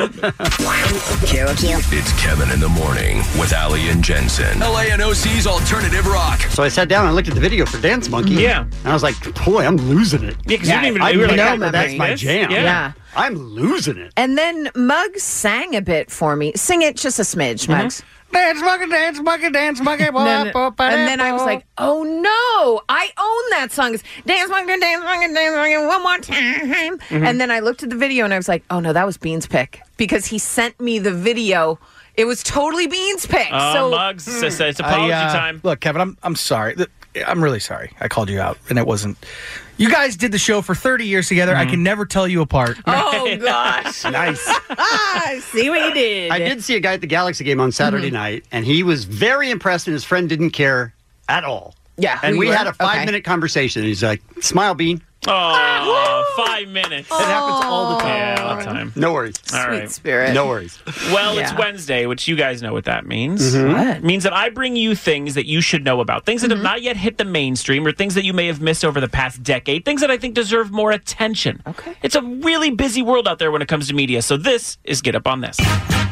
It's Kevin in the Morning with Ali and Jensen. L A N O C's Alternative Rock. So I sat down and looked at the video for Dance Monkey. Yeah. And I was like, boy, I'm losing it. Yeah, 'cause you didn't even- I you were like, know I remember that's my this. jam. Yeah. Yeah. I'm losing it. And then Muggs sang a bit for me. Sing it just a smidge, Muggs. Dance monkey, dance monkey, dance monkey. And then, and then I was like, oh no, I own that song. It's Dance Monkey, Dance Monkey, Dance Monkey, one more time. Mm-hmm. And then I looked at the video and I was like, oh no, that was Bean's pick. Because he sent me the video. It was totally Bean's pick. Oh, so Muggs, it's, it's apology I, uh, time. Look, Kevin, I'm I'm sorry. Th- I'm really sorry. I called you out, and it wasn't. You guys did the show for thirty years together. I can never tell you apart. Oh gosh. Nice. ah, see what you did. I did see a guy at the Galaxy game on Saturday Mm-hmm. night, and he was very impressed, and his friend didn't care at all. Yeah. And who we you had were? a five Okay. minute conversation. He's like, smile, Bean. Oh, five minutes. It happens all the time. Yeah, all the time. No worries. All Sweet right. spirit. No worries. Well, Yeah. it's Wednesday, which you guys know what that means. Mm-hmm. What? It means that I bring you things that you should know about, things that have not yet hit the mainstream, or things that you may have missed over the past decade, things that I think deserve more attention. Okay. It's a really busy world out there when it comes to media, so this is Get Up on This.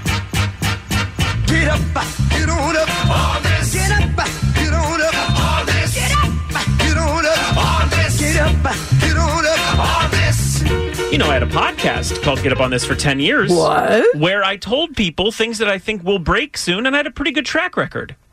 Get up, get on up on this. Get up, get on up on this. Get up, get on up on this. Get up, get on up on this. You know, I had a podcast called Get Up on This for ten years. What? Where I told people things that I think will break soon, and I had a pretty good track record.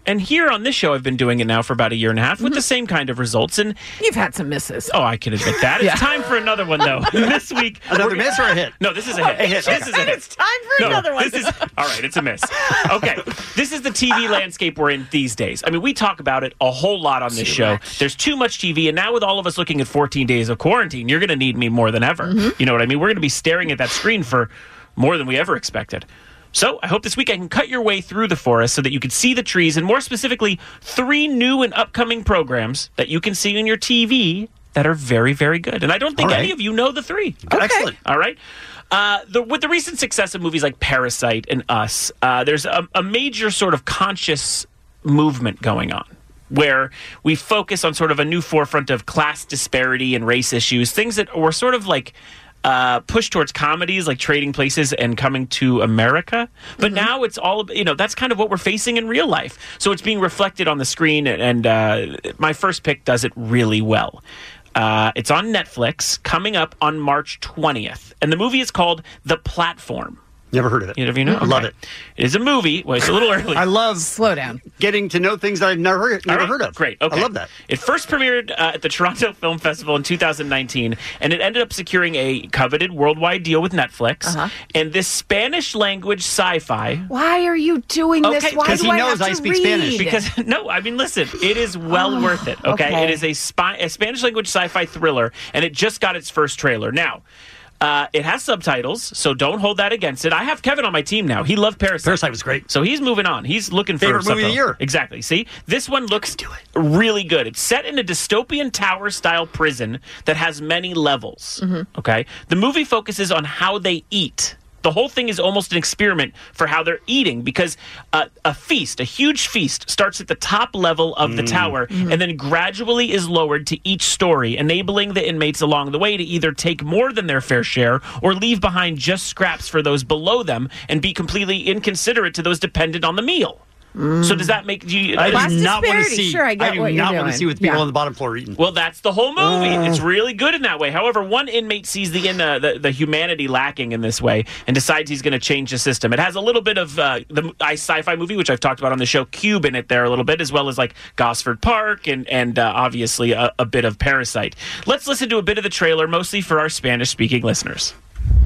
And here on this show, I've been doing it now for about a year and a half with mm-hmm. the same kind of results. And you've had some misses. Oh, I can admit that. It's yeah. time for another one, though. This week, another miss or a hit? No, this is a hit. A hit. This is a hit. It's time for no, another one. This is all right. It's a miss. Okay, this is the T V landscape we're in these days. I mean, we talk about it a whole lot on this too show. Much. There's too much T V, and now with all of us looking at fourteen days of quarantine, you're going to need me more than ever. Mm-hmm. You know what I mean? We're going to be staring at that screen for more than we ever expected. So I hope this week I can cut your way through the forest so that you can see the trees, and more specifically, three new and upcoming programs that you can see on your T V that are very, very good. And I don't think right. any of you know the three. Okay. Excellent. All right. Uh, the, with the recent success of movies like Parasite and Us, uh, there's a, a major sort of conscious movement going on, where we focus on sort of a new forefront of class disparity and race issues, things that were sort of like uh, pushed towards comedies like Trading Places and Coming to America. But mm-hmm. now it's all, you know, that's kind of what we're facing in real life. So it's being reflected on the screen, and uh, my first pick does it really well. Uh, it's on Netflix, coming up on March twentieth. And the movie is called The Platform. Never heard of it. You know, you know? I love it. It is a movie. Well, it's a little early. I love slow down. Getting to know things I've never heard, never right. heard of. Great. Okay. I love that. It first premiered uh, at the Toronto Film Festival in two thousand nineteen, and it ended up securing a coveted worldwide deal with Netflix. Uh-huh. And this Spanish language sci-fi. Why are you doing okay, this? Why Because do he I knows have I to speak read? Spanish. Because no, I mean, listen, it is well worth it. Okay? okay, it is a, spy, a Spanish language sci-fi thriller, and it just got its first trailer. Now. Uh, it has subtitles, so don't hold that against it. I have Kevin on my team now. He loved Parasite. Parasite was great. So he's moving on. He's looking for favorite movie of the year. Exactly. See, this one looks really good. It's set in a dystopian tower-style prison that has many levels. Mm-hmm. Okay, the movie focuses on how they eat. The whole thing is almost an experiment for how they're eating, because uh, a feast, a huge feast, starts at the top level of the mm. tower mm-hmm. and then gradually is lowered to each story, enabling the inmates along the way to either take more than their fair share or leave behind just scraps for those below them and be completely inconsiderate to those dependent on the meal. Mm. So does that make you? I do not want to see. Sure, I, get I do what not you're want doing. to see what people yeah. on the bottom floor are eating. Well, that's the whole movie. Uh. It's really good in that way. However, one inmate sees the in uh, the, the humanity lacking in this way and decides he's going to change the system. It has a little bit of uh, the sci-fi movie, which I've talked about on the show, Cube, in it there a little bit, as well as like Gosford Park and and uh, obviously a, a bit of Parasite. Let's listen to a bit of the trailer, mostly for our Spanish-speaking listeners.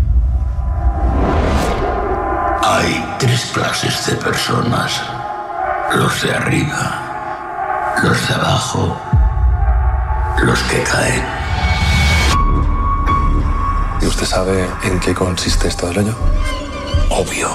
Hay tres clases de personas. Los de arriba, los de abajo, los que caen. ¿Y usted sabe en qué consiste esto del hoyo? Obvio.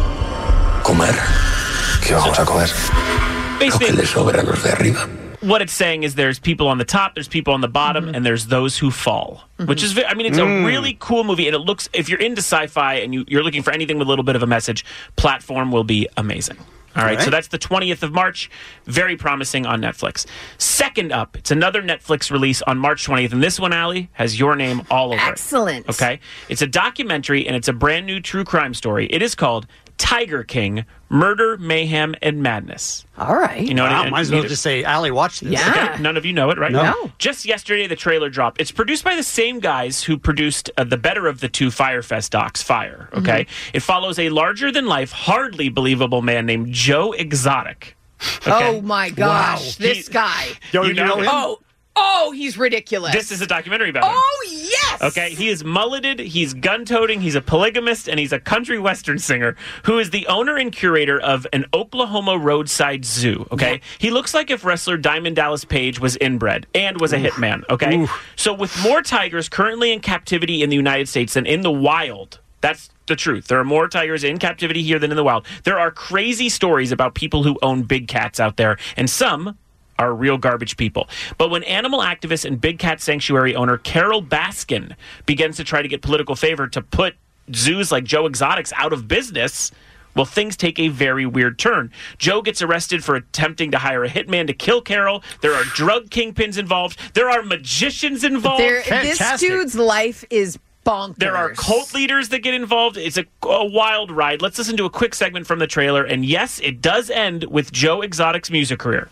Comer. ¿Qué vamos a comer? Lo que le sobra a los de arriba. What it's saying is there's people on the top, there's people on the bottom, mm-hmm. and there's those who fall. Mm-hmm. Which is, I mean, it's mm. a really cool movie, and it looks, if you're into sci-fi and you, you're looking for anything with a little bit of a message, Platform will be amazing. All right, All right, so that's the twentieth of March. Very promising on Netflix. Second up, it's another Netflix release on March twentieth, and this one, Allie, has your name all over Excellent. it. Excellent. Okay? It's a documentary, and it's a brand new true crime story. It is called Tiger King, Murder, Mayhem, and Madness. All right. You know, wow, and, might as well just say, Allie, watch this. Yeah. Okay? None of you know it, right? No. no. Just yesterday, the trailer dropped. It's produced by the same guys who produced uh, the better of the two Firefest docs, Fire. Okay? Mm-hmm. It follows a larger-than-life, hardly believable man named Joe Exotic. Okay? Oh, my gosh. Wow. This he, guy. Yo, you know him? Oh. Oh, he's ridiculous. This is a documentary about him. Oh, yes! Okay, he is mulleted, he's gun-toting, he's a polygamist, and he's a country western singer who is the owner and curator of an Oklahoma roadside zoo, okay? Yeah. He looks like if wrestler Diamond Dallas Page was inbred and was a Oof. hitman, okay? Oof. So with more tigers currently in captivity in the United States than in the wild, that's the truth. There are more tigers in captivity here than in the wild. There are crazy stories about people who own big cats out there, and some are real garbage people. But when animal activist and big cat sanctuary owner Carol Baskin begins to try to get political favor to put zoos like Joe Exotic's out of business, well, things take a very weird turn. Joe gets arrested for attempting to hire a hitman to kill Carol. There are drug kingpins involved. There are magicians involved. There, this dude's life is bonkers. There are cult leaders that get involved. It's a, a wild ride. Let's listen to a quick segment from the trailer. And yes, it does end with Joe Exotic's music career.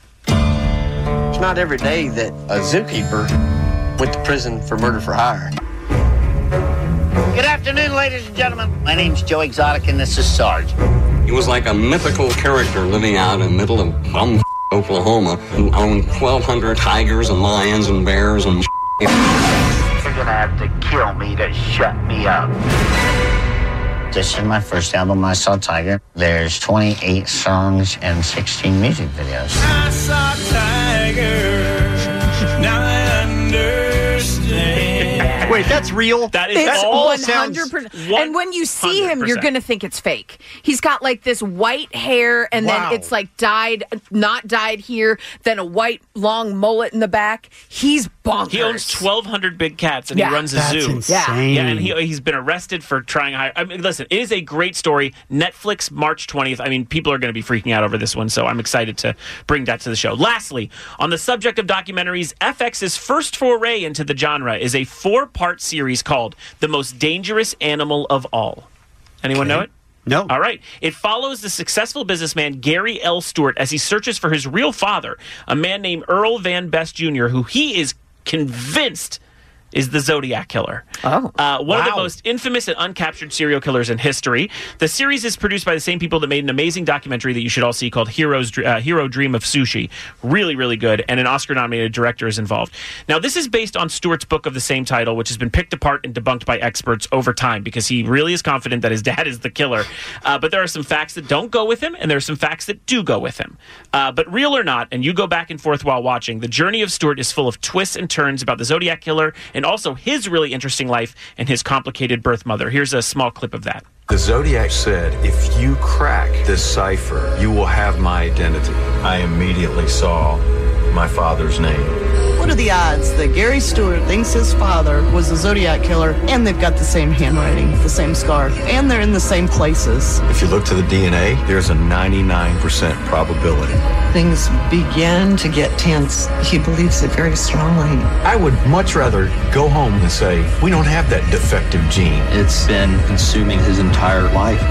It's not every day that a zookeeper went to prison for murder for hire. Good afternoon, ladies and gentlemen. My name's Joe Exotic, and this is Sarge. He was like a mythical character living out in the middle of bum Oklahoma, who owned twelve hundred tigers and lions and bears and You're gonna have to kill me to shut me up. This is my first album, I Saw Tiger. There's twenty-eight songs and sixteen music videos. I saw Tiger, now I understand. Wait, that's real? That is It's all one hundred percent. And when you see him, you're going to think it's fake. He's got like this white hair, and Wow. then it's like dyed, not dyed here, then a white long mullet in the back. He's bonkers. He owns twelve hundred big cats, and Yeah. he runs a That's zoo. insane. Yeah, and he, he's been arrested for trying high. I mean, listen, it is a great story. Netflix, March twentieth. I mean, people are going to be freaking out over this one, so I'm excited to bring that to the show. Lastly, on the subject of documentaries, F X's first foray into the genre is a four-part series called The Most Dangerous Animal of All. Anyone know it? No. All right. It follows the successful businessman Gary L. Stewart as he searches for his real father, a man named Earl Van Best Junior, who he is convinced is the Zodiac Killer. Oh. Uh, one of the Wow. most infamous and uncaptured serial killers in history. The series is produced by the same people that made an amazing documentary that you should all see called Heroes, uh, Hero Dream of Sushi. Really, really good. And an Oscar-nominated director is involved. Now, this is based on Stewart's book of the same title, which has been picked apart and debunked by experts over time because he really is confident that his dad is the killer. Uh, but there are some facts that don't go with him, and there are some facts that do go with him. Uh, but real or not, and you go back and forth while watching, the journey of Stewart is full of twists and turns about the Zodiac Killer and also his really interesting life and his complicated birth mother. Here's a small clip of that. The Zodiac said, if you crack this cipher, you will have my identity. I immediately saw my father's name. What are the odds that Gary Stewart thinks his father was the Zodiac Killer, and they've got the same handwriting, the same scar, and they're in the same places? If you look to the D N A, there's a ninety-nine percent probability. Things began to get tense. He believes it very strongly. I would much rather go home and say, we don't have that defective gene. It's been consuming his entire life.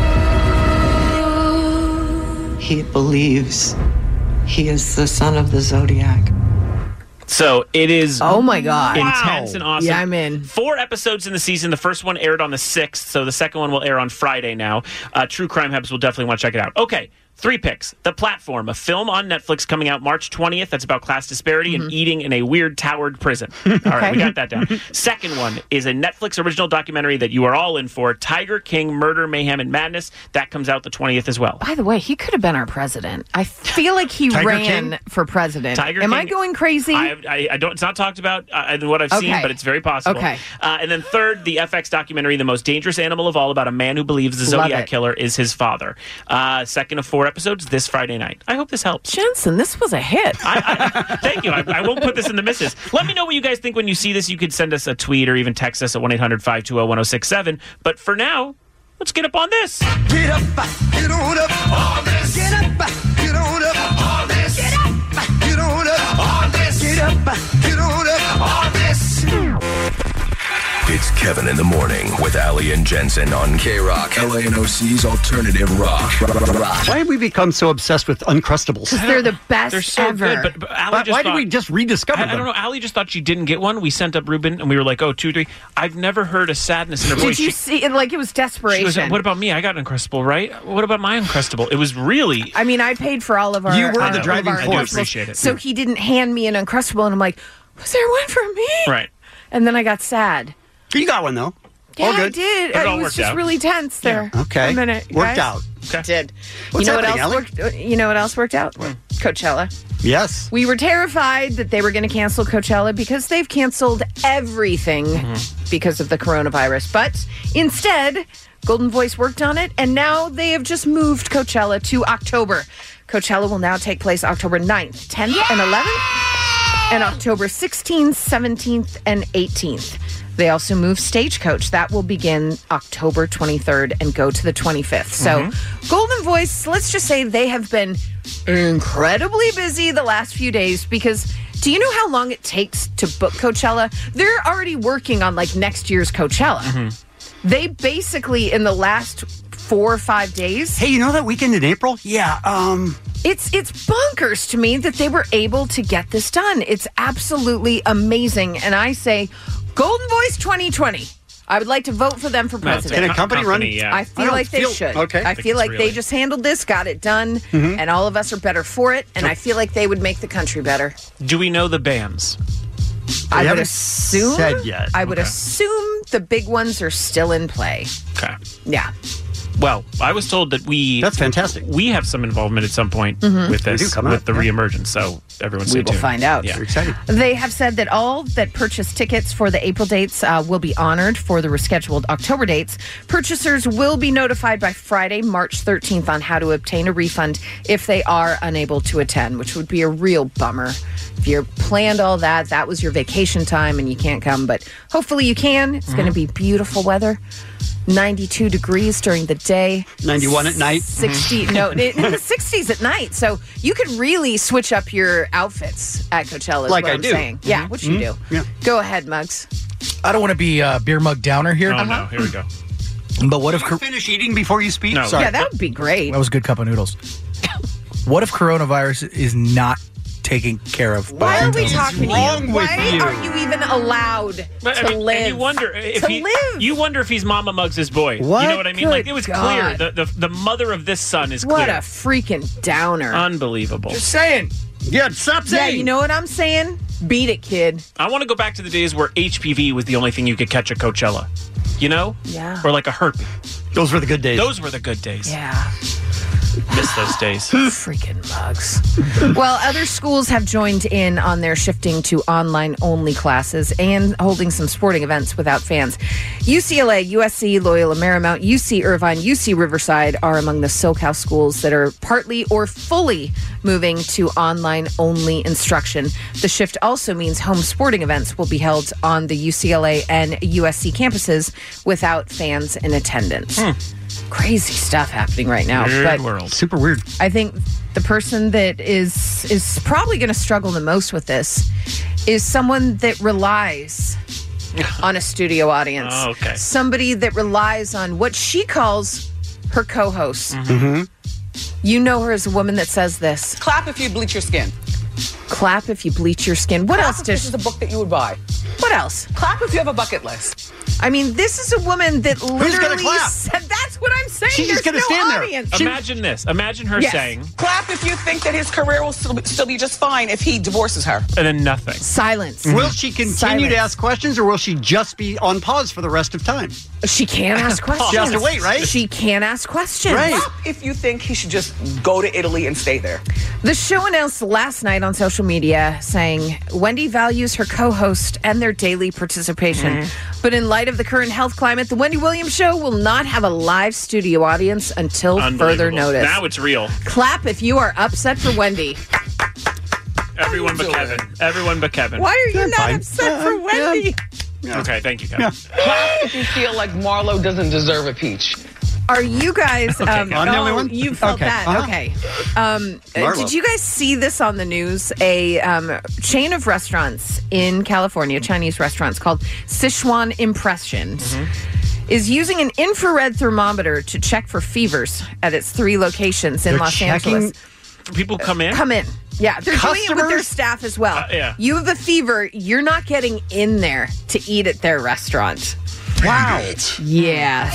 He believes he is the son of the Zodiac. So it is Oh my God. intense Wow. and awesome. Yeah, I'm in. Four episodes in the season. The first one aired on the sixth, so the second one will air on Friday now. Uh, True Crime Hubs will definitely want to check it out. Okay. Three picks. The Platform, a film on Netflix coming out March twentieth. That's about class disparity Mm-hmm. and eating in a weird towered prison. All right, we got that down. Second one is a Netflix original documentary that you are all in for, Tiger King, Murder, Mayhem, and Madness. That comes out the twentieth as well. By the way, he could have been our president. I feel like he Tiger ran King? for president. Tiger Am King, I going crazy? I, I, I don't. It's not talked about uh, in what I've seen, Okay. but it's very possible. Okay. Uh, and then third, the F X documentary, The Most Dangerous Animal of All, about a man who believes the Love Zodiac it. Killer is his father. Uh, second of four episodes this Friday night. I hope this helps. Jensen, this was a hit. I, I, thank you. I, I won't put this in the misses. Let me know what you guys think when you see this. You could send us a tweet or even text us at one eight hundred five two zero one zero six seven. But for now, let's get up on this. Get up, get on up on this. Get up, get on up on this. Get up, get on up on this. Get up, get on up on this. It's Kevin in the Morning with Ali and Jensen on K-Rock, L A and O C's alternative rock. Why have we become so obsessed with Uncrustables? They're the best They're so ever. good. But, but Ali Why- just why did thought- we just rediscover I, I them? don't know. Ali just thought she didn't get one. We sent up Ruben, and we were like, oh, two, three. I've never heard a sadness in her voice. Did you She- see it? Like it was She desperation. goes, what about me? I got an Uncrustable, right? What about my Uncrustable? It was really... I mean, I paid for all of our. You were our- the all driving of our force. I do Uncrustables, appreciate it. So he didn't hand me an Uncrustable, and I'm like, was there one for me? Right. And then I got sad. You got one, though. Yeah, All I good. did. It I all was worked just out. really tense there. Okay. A minute, Worked guys. out. It did. What's you know what happening, else Allie? worked? You know what else worked out? Coachella. Yes. We were terrified that they were going to cancel Coachella because they've canceled everything because of the coronavirus. But instead, Golden Voice worked on it, and now they have just moved Coachella to October. Coachella will now take place October ninth, tenth, and eleventh, and October sixteenth, seventeenth, and eighteenth. They also moved Stagecoach. That will begin October twenty-third and go to the twenty-fifth. So, Golden Voice, let's just say they have been incredibly busy the last few days because do you know how long it takes to book Coachella? They're already working on like next year's Coachella. They basically, in the last four or five days. Hey, you know that weekend in April? Yeah. Um. It's it's bonkers to me that they were able to get this done. It's absolutely amazing. And I say, Golden Voice twenty twenty. I would like to vote for them for No, it's a president. Can a company run- company, yeah. I I feel don't like they feel- should. okay. I I think feel it's like really- they just handled this, got it done, and all of us are better for it. And I feel like they would make the country better. Do we know the bands? I would haven't assume. said yet. I would Okay. assume the big ones are still in play. Okay. Yeah. Well, I was told that we That's fantastic. We have some involvement at some point Mhm. with We this do coming with up, the yeah. reemergence. So everyone, We stay will tuned. find out. Yeah, exciting. They have said that all that purchase tickets for the April dates uh, will be honored for the rescheduled October dates. Purchasers will be notified by Friday, March thirteenth on how to obtain a refund if they are unable to attend, which would be a real bummer. If you planned all that, that was your vacation time and you can't come, but hopefully you can. It's going to be beautiful weather. ninety-two degrees during the day. ninety-one at night. sixty, no, in in the sixties at night. So you could really switch up your outfits at Coachella, is Like what I I'm do. saying. Yeah, Mhm. what you do. Yeah. Go ahead, Muggs. I don't want to be a beer mug downer here. Oh no, here we go. But what if Can you finish eating before you speak? No. Sorry. Yeah, that would be great. That was a good cup of noodles. What if coronavirus is not taken care of? Why by are we October? talking to wrong you? with Why you? are you even allowed But, to I mean, live? And you wonder if to he, live. You wonder if he's Mama Muggs' boy. What? You know what I mean? Like Good it was God. clear. The, the the mother of this son is What clear. a freaking downer. Unbelievable. Just saying. Yeah, stop yeah, saying. you know what I'm saying? Beat it, kid. I want to go back to the days where H P V was the only thing you could catch at Coachella. You know? Yeah. Or like a herpes. Those were the good days. Those were the good days. Yeah. Miss those days. Freaking Mugs. Well, other schools have joined in on their shifting to online only classes and holding some sporting events without fans. U C L A, U S C, Loyola Marymount, U C Irvine, U C Riverside are among the SoCal schools that are partly or fully moving to online only instruction. The shift also means home sporting events will be held on the U C L A and U S C campuses without fans in attendance. Crazy stuff happening right now. Weird but world. Super weird. I think the person that is is probably going to struggle the most with this is someone that relies on a studio audience. Oh, okay. Somebody that relies on what she calls her co-host. Mm-hmm. You know her as a woman that says this. Clap if you bleach your skin. Clap if you bleach your skin. What Clap else if does this is a book that you would buy. What else? Clap if you have a bucket list. I mean, this is a woman that gonna literally clap? said, that's what I'm saying. She's just There's gonna no stand there. audience. She- Imagine this. Imagine her Yes. saying, Clap if you think that his career will still be, still be just fine if he divorces her. and then nothing. Silence. Will she continue Silence. to ask questions, or will she just be on pause for the rest of time? She can't ask questions. She has to wait, right? She can't ask questions. Right. Clap if you think he should just go to Italy and stay there. The show announced last night on social media saying Wendy values her co-host and their daily participation. But in light of the current health climate, the Wendy Williams Show will not have a live studio audience until further Unbelievable. notice. Now it's real. Clap if you are upset for Wendy. Everyone but Kevin. Everyone but Kevin. Why are you not fine. upset for Wendy? Okay, thank you, Kevin. Clap if you feel like Marlo doesn't deserve a peach. Are you guys? Um, I'm the only oh, one? You felt Okay. that? Uh-huh. Okay. Um, uh, Marlo. did you guys see this on the news? A um, chain of restaurants in California, Chinese restaurants called Sichuan Impressions, is using an infrared thermometer to check for fevers at its three locations in They're Los checking- Angeles. People come in? Come in. Yeah, they're doing it with their Customers? staff as well. Uh, yeah. You have a fever, you're not getting in there to eat at their restaurant. Wow. Yeah.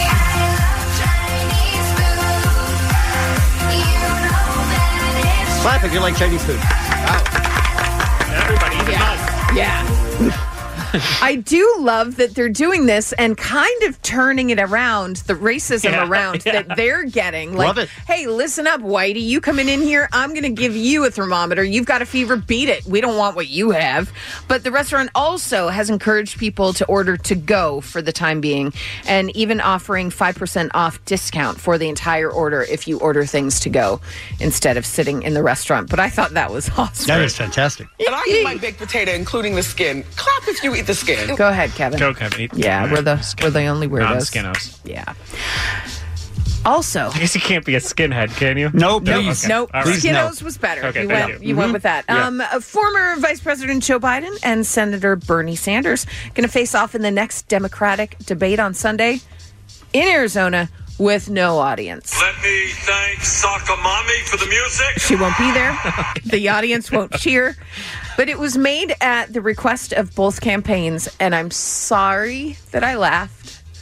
Clap if you like Chinese food. Everybody, even us. Yeah. I do love that they're doing this and kind of turning it around, the racism Yeah, around yeah. that they're getting. Like, Love it. hey, listen up, Whitey. You coming in here, I'm going to give you a thermometer. You've got a fever, beat it. We don't want what you have. But the restaurant also has encouraged people to order to go for the time being and even offering five percent off discount for the entire order if you order things to go instead of sitting in the restaurant. But I thought that was awesome. That is fantastic. And I eat my baked potato, including the skin. Clap if you eat the skin. Go ahead, Kevin. Go, Kevin. Eat- Yeah, we're the we're the only weirdos. Non-skinnos. Yeah. Also, I guess you can't be a skinhead, can you? Nope. No, Please. okay. nope. All right. Skinnos was better. Okay, you thank went you. you went with that. Yeah. Um, uh, former Vice President Joe Biden and Senator Bernie Sanders going to face off in the next Democratic debate on Sunday in Arizona with no audience. Let me thank Soccer Mommy for the music. She won't be there. The audience won't cheer. But it was made at the request of both campaigns, and I'm sorry that I laughed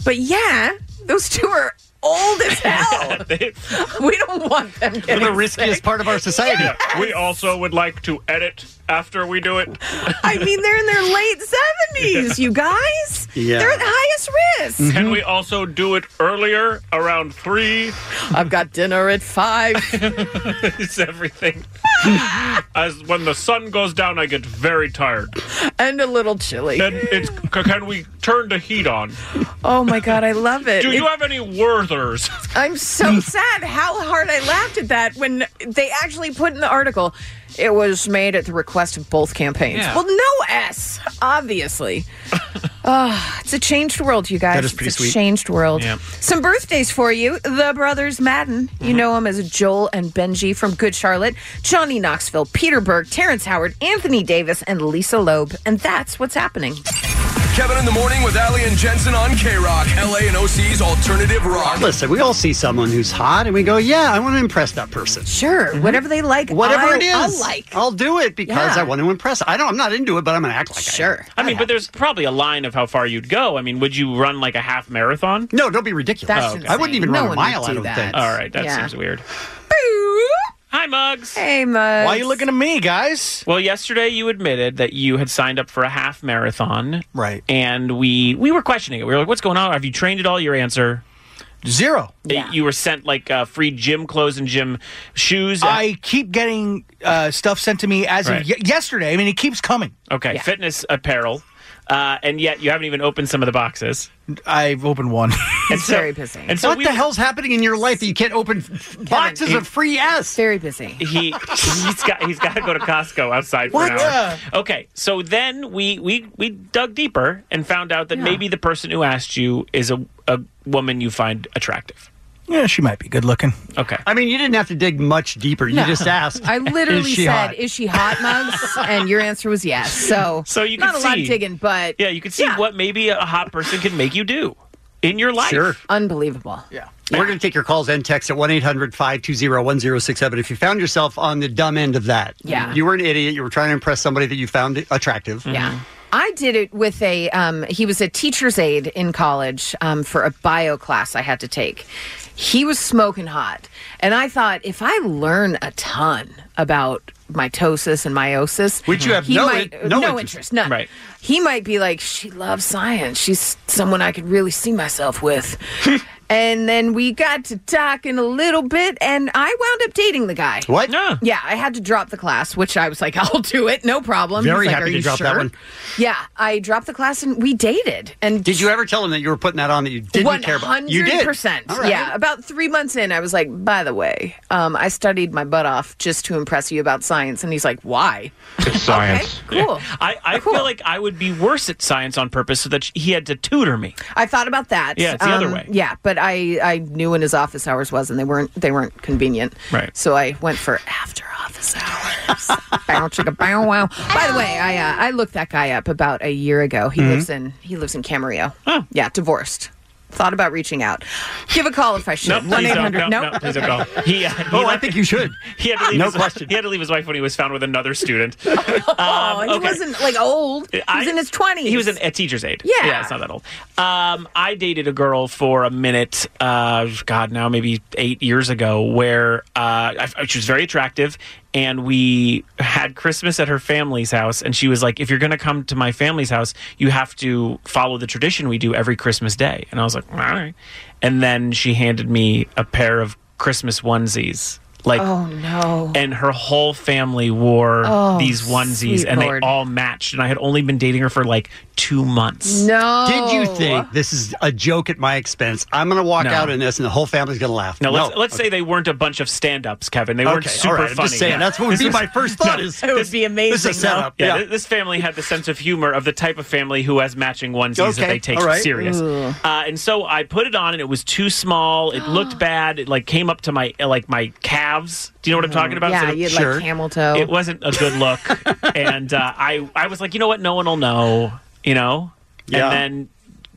But yeah, those two are old as hell. We don't want them getting They're the riskiest sick. part of our society. Yes. We also would like to edit after we do it. I mean, they're in their late seventies, you guys. Yeah. They're at the highest risk. Can we also do it earlier, around three? I've got dinner at five. It's everything. As when the sun goes down, I get very tired. And a little chilly. Then it's, c- can we turn the heat on? Oh my God, I love it. Do you It- have any Werthers? I'm so sad how hard I laughed at that when they actually put in the article, it was made at the request of both campaigns. Yeah. Well, no S, obviously. Oh, it's a changed world, you guys. That is pretty it's a sweet. changed world. Yeah. Some birthdays for you. The brothers Madden. You know them as Joel and Benji from Good Charlotte, Johnny Knoxville, Peter Berg, Terrence Howard, Anthony Davis, and Lisa Loeb. And that's what's happening. Kevin in the Morning with Ali and Jensen on K-Rock, L A and O C's alternative rock. Listen, we all see someone who's hot and we go, yeah, I want to impress that person. Sure. Whatever they like, Whatever I'll, it is, I'll like. I'll do it because Yeah. I want to impress. I don't, I'm not into it, but I'm going to act like sure. I mean, but there's probably a line of how far you'd go. I mean, would you run like a half marathon? No, don't be ridiculous. Oh, okay. I wouldn't even No run a one mile, would I do don't that. think. All right, that Yeah. seems weird. Hi, Muggs. Hey, Muggs. Why are you looking at me, guys? Well, yesterday you admitted that you had signed up for a half marathon. Right. And we we were questioning it. We were like, what's going on? Have you trained at all? Your answer? Zero. Yeah. You were sent like uh, free gym clothes and gym shoes. I keep getting uh, stuff sent to me as Right. of y- yesterday. I mean, it keeps coming. Okay, fitness apparel. Uh, and yet you haven't even opened some of the boxes. I've opened one. And so- very busy. And so what we the were- hell's happening in your life that you can't open f- boxes of free S? Very busy. He he's got he's got to go to Costco outside for What? an hour. Yeah. Okay, so then we we we dug deeper and found out that maybe the person who asked you is a a woman you find attractive. Yeah, she might be good looking. Okay. I mean, you didn't have to dig much deeper. You No. just asked. I literally "Is she said, hot?" "Is she hot, Muggs?" And your answer was yes. So, So you not can a lot see- of digging, but Yeah, you can see what maybe a hot person can make you do in your life. Sure. unbelievable. Yeah. We're going to take your calls and texts at one eight hundred five two zero one zero six seven. If you found yourself on the dumb end of that, Yeah. you were an idiot. You were trying to impress somebody that you found attractive. Yeah. I did it with a, um, he was a teacher's aide in college um, for a bio class I had to take. He was smoking hot. And I thought, if I learn a ton about mitosis and meiosis, Which you have he no might, in- no interest. interest, none. Right. He might be like, she loves science. She's someone I could really see myself with. And then we got to talking a little bit, and I wound up dating the guy. What? Yeah, I had to drop the class, which I was like, I'll do it, no problem. Very He's like, happy "Are to you drop that sure?" one. Yeah, I dropped the class and we dated. And Did you ever tell him that you were putting that on that you didn't care about? You did. one hundred percent. All right. Yeah, about three months in, I was like, by the way, um, I studied my butt off just to impress you about science. And he's like, why? Science. Okay, cool. I, I feel like I would be worse at science on purpose so that sh- he had to tutor me. I thought about that. Yeah, it's the other Um, way. Yeah, but I, I knew when his office hours was, and they weren't they weren't convenient. Right. So I went for after office hours. Bow chicka bow wow. By the way, I uh, I looked that guy up about a year ago. He Mm-hmm. lives in he lives in Camarillo. Oh. Yeah, divorced. Thought about reaching out. Give a call if I should. No, please don't. No, Nope. no, please don't call. He, uh, he Oh, I left- think you should. He had to leave No his, question. He had to leave his wife when he was found with another student. Oh, and he okay. wasn't like old. He was I- in his twenties. He was an, a teacher's aide. Yeah. yeah, it's not that old. Um, I dated a girl for a minute. Uh, God, now maybe eight years ago, where uh, I, she was very attractive, and we had Christmas at her family's house. And she was like, "If you're going to come to my family's house, you have to follow the tradition we do every Christmas Day." And I was like, "All right." And then she handed me a pair of Christmas onesies. Like, Oh no. and her whole family wore Oh, these onesies, sweet and Lord. they all matched. And I had only been dating her for like two months. No. Did you think this is a joke at my expense? I'm going to walk No. out in this, and the whole family's going to laugh. No, let's No. let's say they weren't a bunch of stand-ups, Kevin. They weren't Okay, super all right, I'm funny. just saying, that's what would This be was- my first thought No, is- It would be amazing. This is a setup. Yeah, Yeah. th- this family had the sense of humor of the type of family who has matching onesies that Okay, they take all right. serious. Ugh. Uh, and so I put it on, and it was too small. It looked bad. It like came up to my like my calves. Do you know what I'm talking about? Yeah, So you had Sure. like camel toe. it wasn't a good look, and uh, I I was like, you know what? No one will know. You know. Yeah. And then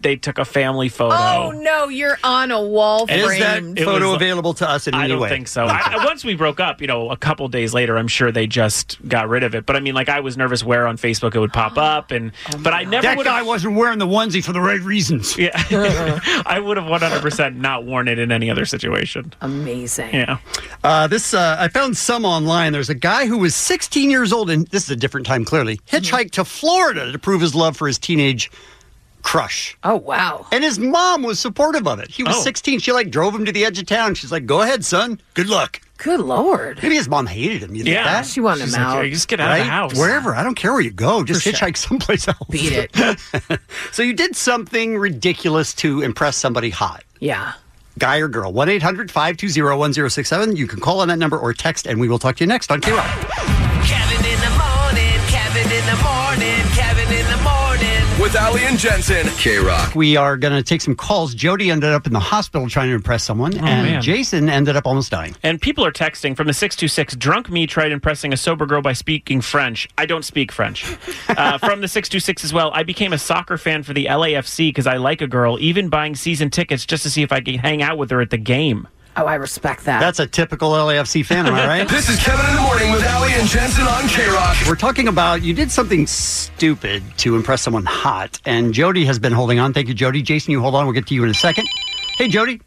they took a family photo. Oh no, you're on a wall frame. Is that It photo was- available to us in I any don't way? think so. I, I- once we broke up, you know, a couple days later, I'm sure they just got rid of it. But I mean, like, I was nervous where on Facebook it would pop up, and but I never. That would've- guy wasn't wearing the onesie for the right reasons. Yeah, I would have one hundred percent not worn it in any other situation. Amazing. Yeah. Uh, this uh, I found some online. There's a guy who was sixteen years old, and this is a different time, clearly. Hitchhiked to Florida to prove his love for his teenage crush. Oh, wow. And his mom was supportive of it. He was Oh. sixteen. She, like, drove him to the edge of town. She's like, go ahead, son. Good luck. Good Lord. Maybe his mom hated him. You think Yeah. that? She wanted She's him like, out. "Hey, just get out of the Right? house. Wherever. I don't care where you go. Just For sure. hitchhike someplace else. Beat it. So you did something ridiculous to impress somebody hot. Yeah. Guy or girl. one eight hundred five two zero one zero six seven. You can call on that number or text, and we will talk to you next on K-Rock. Kevin in the morning, Kevin in the morning, Kevin in the morning. With Ali and Jensen. K-Rock. We are going to take some calls. Jody ended up in the hospital trying to impress someone, Oh, and man. Jason ended up almost dying. And people are texting from the six two six. Drunk me tried impressing a sober girl by speaking French. I don't speak French. Uh, from the six two six as well. I became a soccer fan for the L A F C because I like a girl, even buying season tickets just to see if I could hang out with her at the game. Oh, I respect that. That's a typical L A F C fan, am I right? This is Kevin in the Morning with Ali and Jensen on K-Rock. We're talking about you did something stupid to impress someone hot, and Jody has been holding on. Thank you, Jody. Jason, you hold on. We'll get to you in a second. Hey, Jody.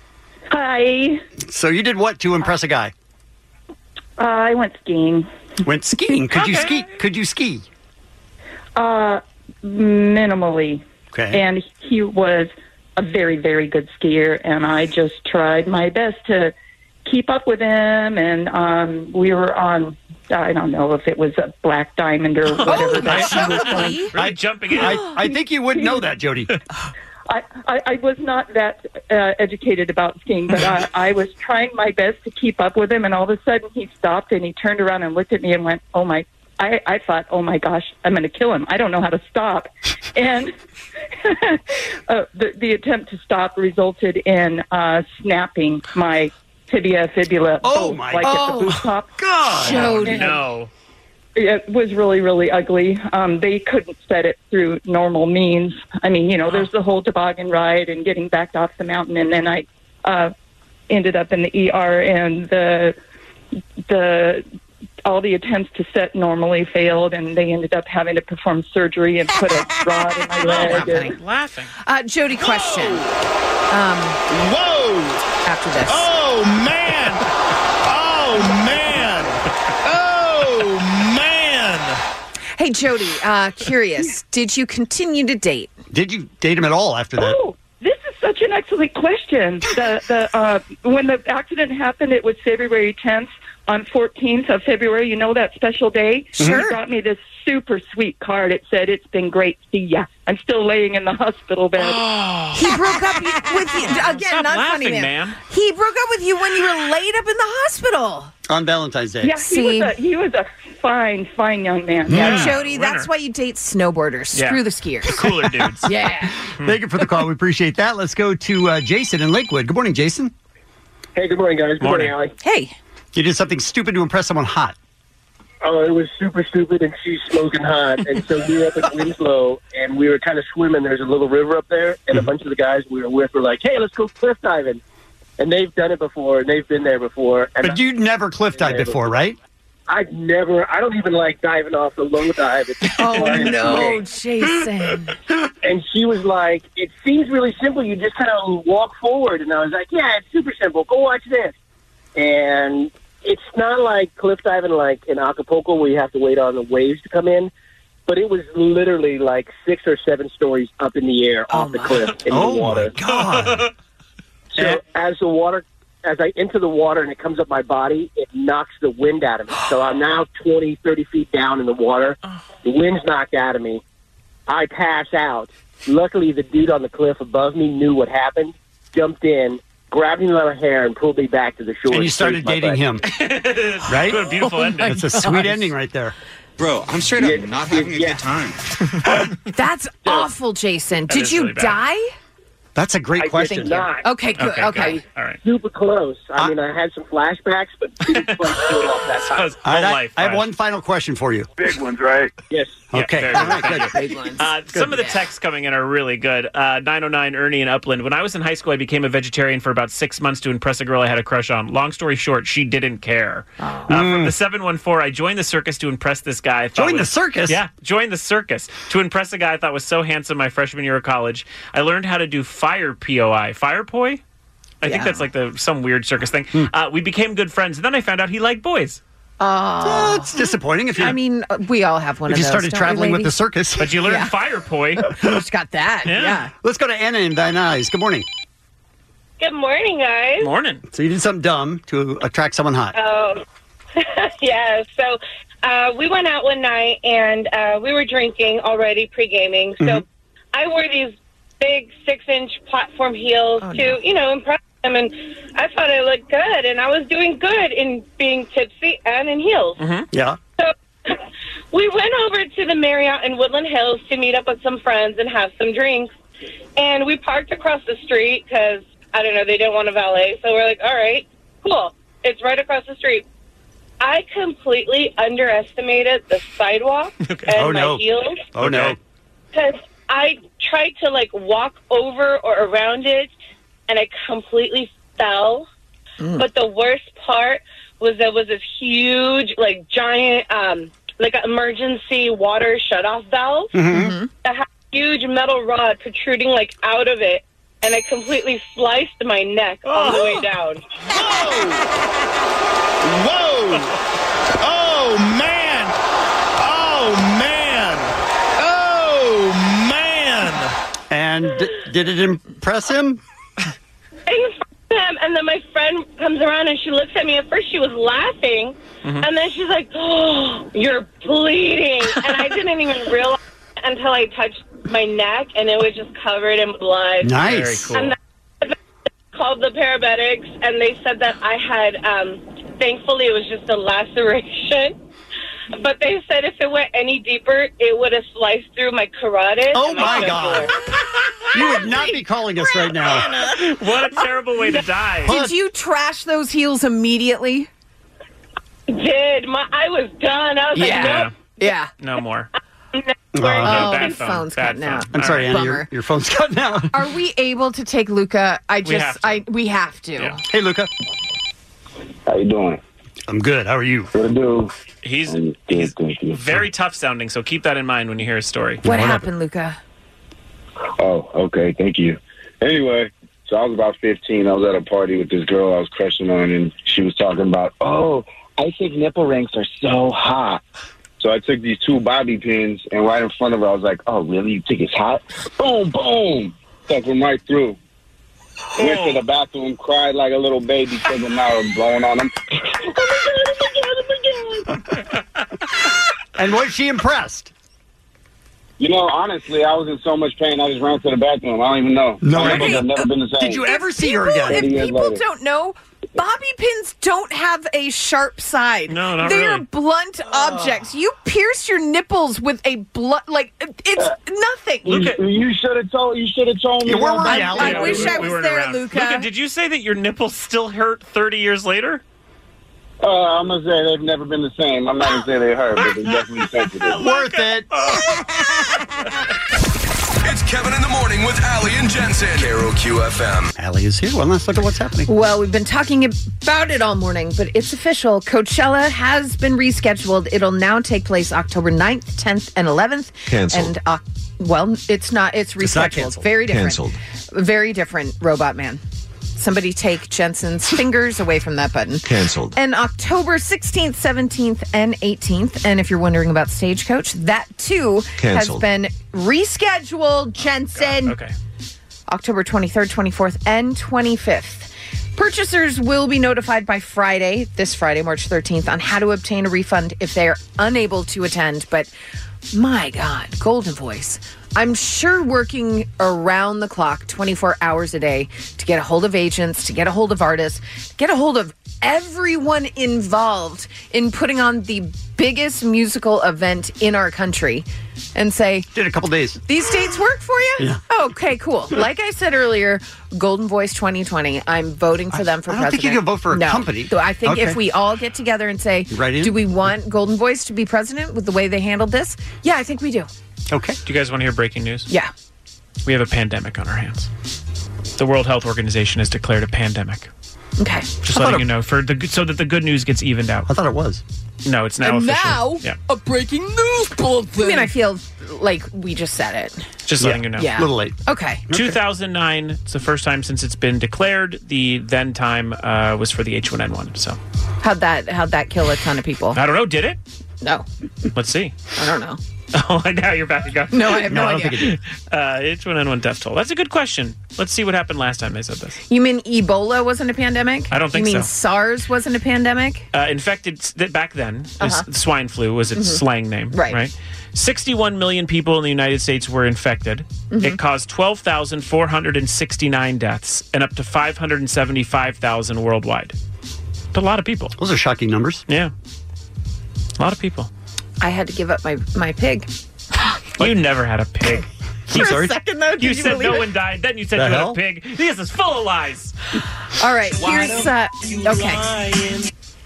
Hi. So you did what to impress a guy? Uh, I went skiing. Went skiing. Could you Okay. ski? Could you ski? Uh, minimally. Okay. And he was a very, very good skier, and I just tried my best to keep up with him. And um, we were on, I don't know if it was a Black Diamond or whatever that he was on. Really jumping in. I, I think you would know that, Jody. I, I, I was not that uh, educated about skiing, but I, I was trying my best to keep up with him, and all of a sudden he stopped and he turned around and looked at me and went, oh my, I, I thought, oh my gosh, I'm going to kill him. I don't know how to stop. And uh, the, the attempt to stop resulted in uh, snapping my tibia, fibula, Oh, both, my- like at oh, the boot top. God. Jody. No. It was really, really ugly. Um, they couldn't set it through normal means. I mean, you know, there's the whole toboggan ride and getting back off the mountain, and then I uh, ended up in the E R, and the the all the attempts to set normally failed, and they ended up having to perform surgery and put a rod in my leg. and- Laughing. Uh, Jody, question. Um, Whoa! after this. Oh, man! Oh, man! Oh, man! Hey, Jody, uh, curious. Did you continue to date? Did you date him at all after that? Oh, this is such an excellent question. The the uh, when the accident happened, it was February tenth. On fourteenth of February, you know that special day? Sure. He brought me this super sweet card. It said, "It's been great. See ya." I'm still laying in the hospital bed. He broke up with you. Again, Stop not laughing, funny, man. ma'am. He broke up with you when you were laid up in the hospital. On Valentine's Day. Yeah, he See? was, a, he was a fine, fine young man. Yeah, Yeah, Jody, winner. that's why you date snowboarders. Yeah. Screw the skiers. Cooler dudes. Yeah. Thank you for the call. We appreciate that. Let's go to uh, Jason in Lakewood. Good morning, Jason. Hey, good morning, guys. Good morning, Morning. Allie. Hey. You did something stupid to impress someone hot. Oh, it was super stupid, and she's smoking hot. And so we were up at Winslow, and we were kind of swimming. There's a little river up there, and a bunch of the guys we were with were like, hey, let's go cliff diving. And they've done it before, and they've been there before. And But you'd never cliff dive before, right? I've never, I don't even like diving off the low dive. It's Oh, fun. no, Jason. And she was like, it seems really simple. You just kind of walk forward. And I was like, yeah, it's super simple. Go watch this. And it's not like cliff diving like in Acapulco where you have to wait on the waves to come in. But it was literally like six or seven stories up in the air off the cliff into Oh, the water. my God. So as the water, as I enter the water and it comes up my body, it knocks the wind out of me. So I'm now twenty, thirty feet down in the water. The wind's knocked out of me. I pass out. Luckily, the dude on the cliff above me knew what happened, jumped in, grabbed me by my hair, and pulled me back to the shore. And you started Squeezed my dating butt. him. Right? What a beautiful Oh, ending. my That's a gosh. sweet ending right there. Bro, I'm straight up Yeah, not having a yeah. good time. That's awful, Jason. Did is you really bad. die? That's a great I question. did not. Okay, good. Okay, Okay. good. All right. Super close. I mean, I had some flashbacks, but didn't quite pull it off that So time. his All whole right, I- life. I have flash. one final question for you. Big ones, right? Yes. Yeah, Okay. very All good. right, Thank good. you. Uh, some of the texts coming in are really good. Uh, nine oh nine Ernie in Upland. When I was in high school, I became a vegetarian for about six months to impress a girl I had a crush on. Long story short, she didn't care. Uh, From the seven one four, I joined the circus to impress this guy. I thought Join the was- circus? Yeah, joined the circus to impress a guy I thought was so handsome my freshman year of college. I learned how to do fire P O I. Fire poi? I think Yeah. that's like the some weird circus thing. Uh, we became good friends, and then I found out he liked boys. Oh, it's disappointing if you. I mean, we all have one if of you those. started don't we, traveling with the ladies? circus. But you learned Yeah. fire poi. Just got that. Yeah. Yeah. Let's go to Anna in Van Nuys. Good morning. Good morning, guys. Morning. So you did something dumb to attract someone hot. Oh, yeah. So uh, we went out one night and uh, we were drinking already, pre-gaming. So Mhm. I wore these big six-inch platform heels Oh, to, no. you know, impress them. And I thought I looked good, and I was doing good in being tipsy and in heels. Mm-hmm. Yeah. So we went over to the Marriott in Woodland Hills to meet up with some friends and have some drinks. And we parked across the street because, I don't know, they didn't want a valet. So we're like, all right, cool. It's right across the street. I completely underestimated the sidewalk and Oh, my no. heels. Oh, no. Because I tried to, like, walk over or around it, and I completely fell. Mm. But the worst part was there was this huge, like, giant, um, like, an emergency water shutoff valve Mm-hmm. that had a huge metal rod protruding, like, out of it. And I completely sliced my neck all the way down. Whoa! Oh, man! Oh, man! Oh, man! And d- did it impress him? In front of him, and then my friend comes around and she looks at me. At first she was laughing, Mm-hmm. and then she's like, oh, you're bleeding. And I didn't even realize until I touched my neck, and it was just covered in blood. Nice. Very cool. And then I called the paramedics, and they said that I had, um, thankfully it was just a laceration. But they said if it went any deeper, it would have sliced through my carotid. Oh, and my jugular. God. You would not be calling us right now. What a terrible way to die. Did you trash those heels immediately? Did. My, I was done. I was Yeah. like, nope. Yeah. No more. Uh, Okay, Oh, bad my phone, phone's bad cutting phone. out. I'm All sorry, right. Anna. Your, Bummer. your phone's cut now. Are we able to take Luca? I just, have to. I, we have to. Yeah. Hey, Luca. How you doing? I'm good. How are you? What to do? He's Good, he's thank you. very tough sounding, so keep that in mind when you hear his story. What happened, Luca? Oh, okay. Thank you. Anyway, so I was about fifteen. I was at a party with this girl I was crushing on, and she was talking about, oh, I think nipple rings are so hot. So I took these two bobby pins, and right in front of her, I was like, oh, really? You think it's hot? Boom, boom. Stuck them right through. Went to the bathroom, cried like a little baby, taking them out and blowing on them. And was she impressed? You know, honestly, I was in so much pain, I just ran to the bathroom. I don't even know. No, I I mean, I've never been the same. Did you ever see her People- again? If years people later. don't know, bobby pins don't have a sharp side. No, not They are really. blunt objects. You pierce your nipples with a blunt, like it's nothing. You, Luca- you should have told. You should have told me. Yeah, where one were time. you, Allie? I wish I we was weren't there, around. Luca. Luca, did you say that your nipples still hurt thirty years later? Uh, I'm gonna say they've never been the same. I'm not gonna say they hurt, but they're definitely sensitive. Worth it. It's Kevin in the Morning with Allie and Jensen. Carol Q F M. Allie is here. Well, let's look at what's happening. Well, we've been talking about it all morning, but it's official. Coachella has been rescheduled. It'll now take place October ninth, tenth, and eleventh. Canceled. And, uh, well, it's not. It's rescheduled. It's not canceled. Very different. Canceled. Very different, Robot Man. Somebody take Jensen's fingers away from that button. Canceled. And October sixteenth, seventeenth, and eighteenth. And if you're wondering about Stagecoach, that too Canceled. has been rescheduled, Jensen. Okay. October twenty-third, twenty-fourth, and twenty-fifth. Purchasers will be notified by Friday, this Friday, March thirteenth, on how to obtain a refund if they are unable to attend. But my God, Golden Voice, I'm sure working around the clock, twenty-four hours a day, to get a hold of agents, to get a hold of artists, get a hold of everyone involved in putting on the biggest musical event in our country and say, did a couple days. These dates work for you? Yeah. Okay, cool. Like I said earlier, Golden Voice twenty twenty, I'm voting for them for I don't president. think you can vote for a no. company. So I think Okay. if we all get together and say, Right in? do we want Golden Voice to be president with the way they handled this? Yeah, I think we do. Okay. Do you guys want to hear breaking news? Yeah. We have a pandemic on our hands. The World Health Organization has declared a pandemic. Okay. Just I letting thought you it- know, for the good- so that the good news gets evened out. I thought it was. No, it's now And official. now, yeah. a breaking news bulletin. I mean, I feel like we just said it. Just letting you know. Yeah. A little late. Okay. two thousand nine, it's the first time since it's been declared. The then time uh, was for the H one N one. So How'd that how'd that kill a ton of people? I don't know. Did it? No. Let's see. I don't know. Oh, now you're back to go. No, I have no, idea. Uh, H one N one death toll. That's a good question. Let's see what happened last time they said this. You mean Ebola wasn't a pandemic? I don't think You mean so. SARS wasn't a pandemic? Uh, infected th- back then, is Uh-huh. swine flu was its Mhm. slang name. Right. Right. sixty-one million people in the United States were infected. Mhm. It caused twelve thousand four hundred sixty-nine deaths and up to five hundred seventy-five thousand worldwide. That's a lot of people. Those are shocking numbers. Yeah. A lot of people. I had to give up my, my pig. You never had a pig. For a second, though, did you you said believe no it? one died. Then you said The you hell? had a pig. This is full of lies. All right, here's uh, okay.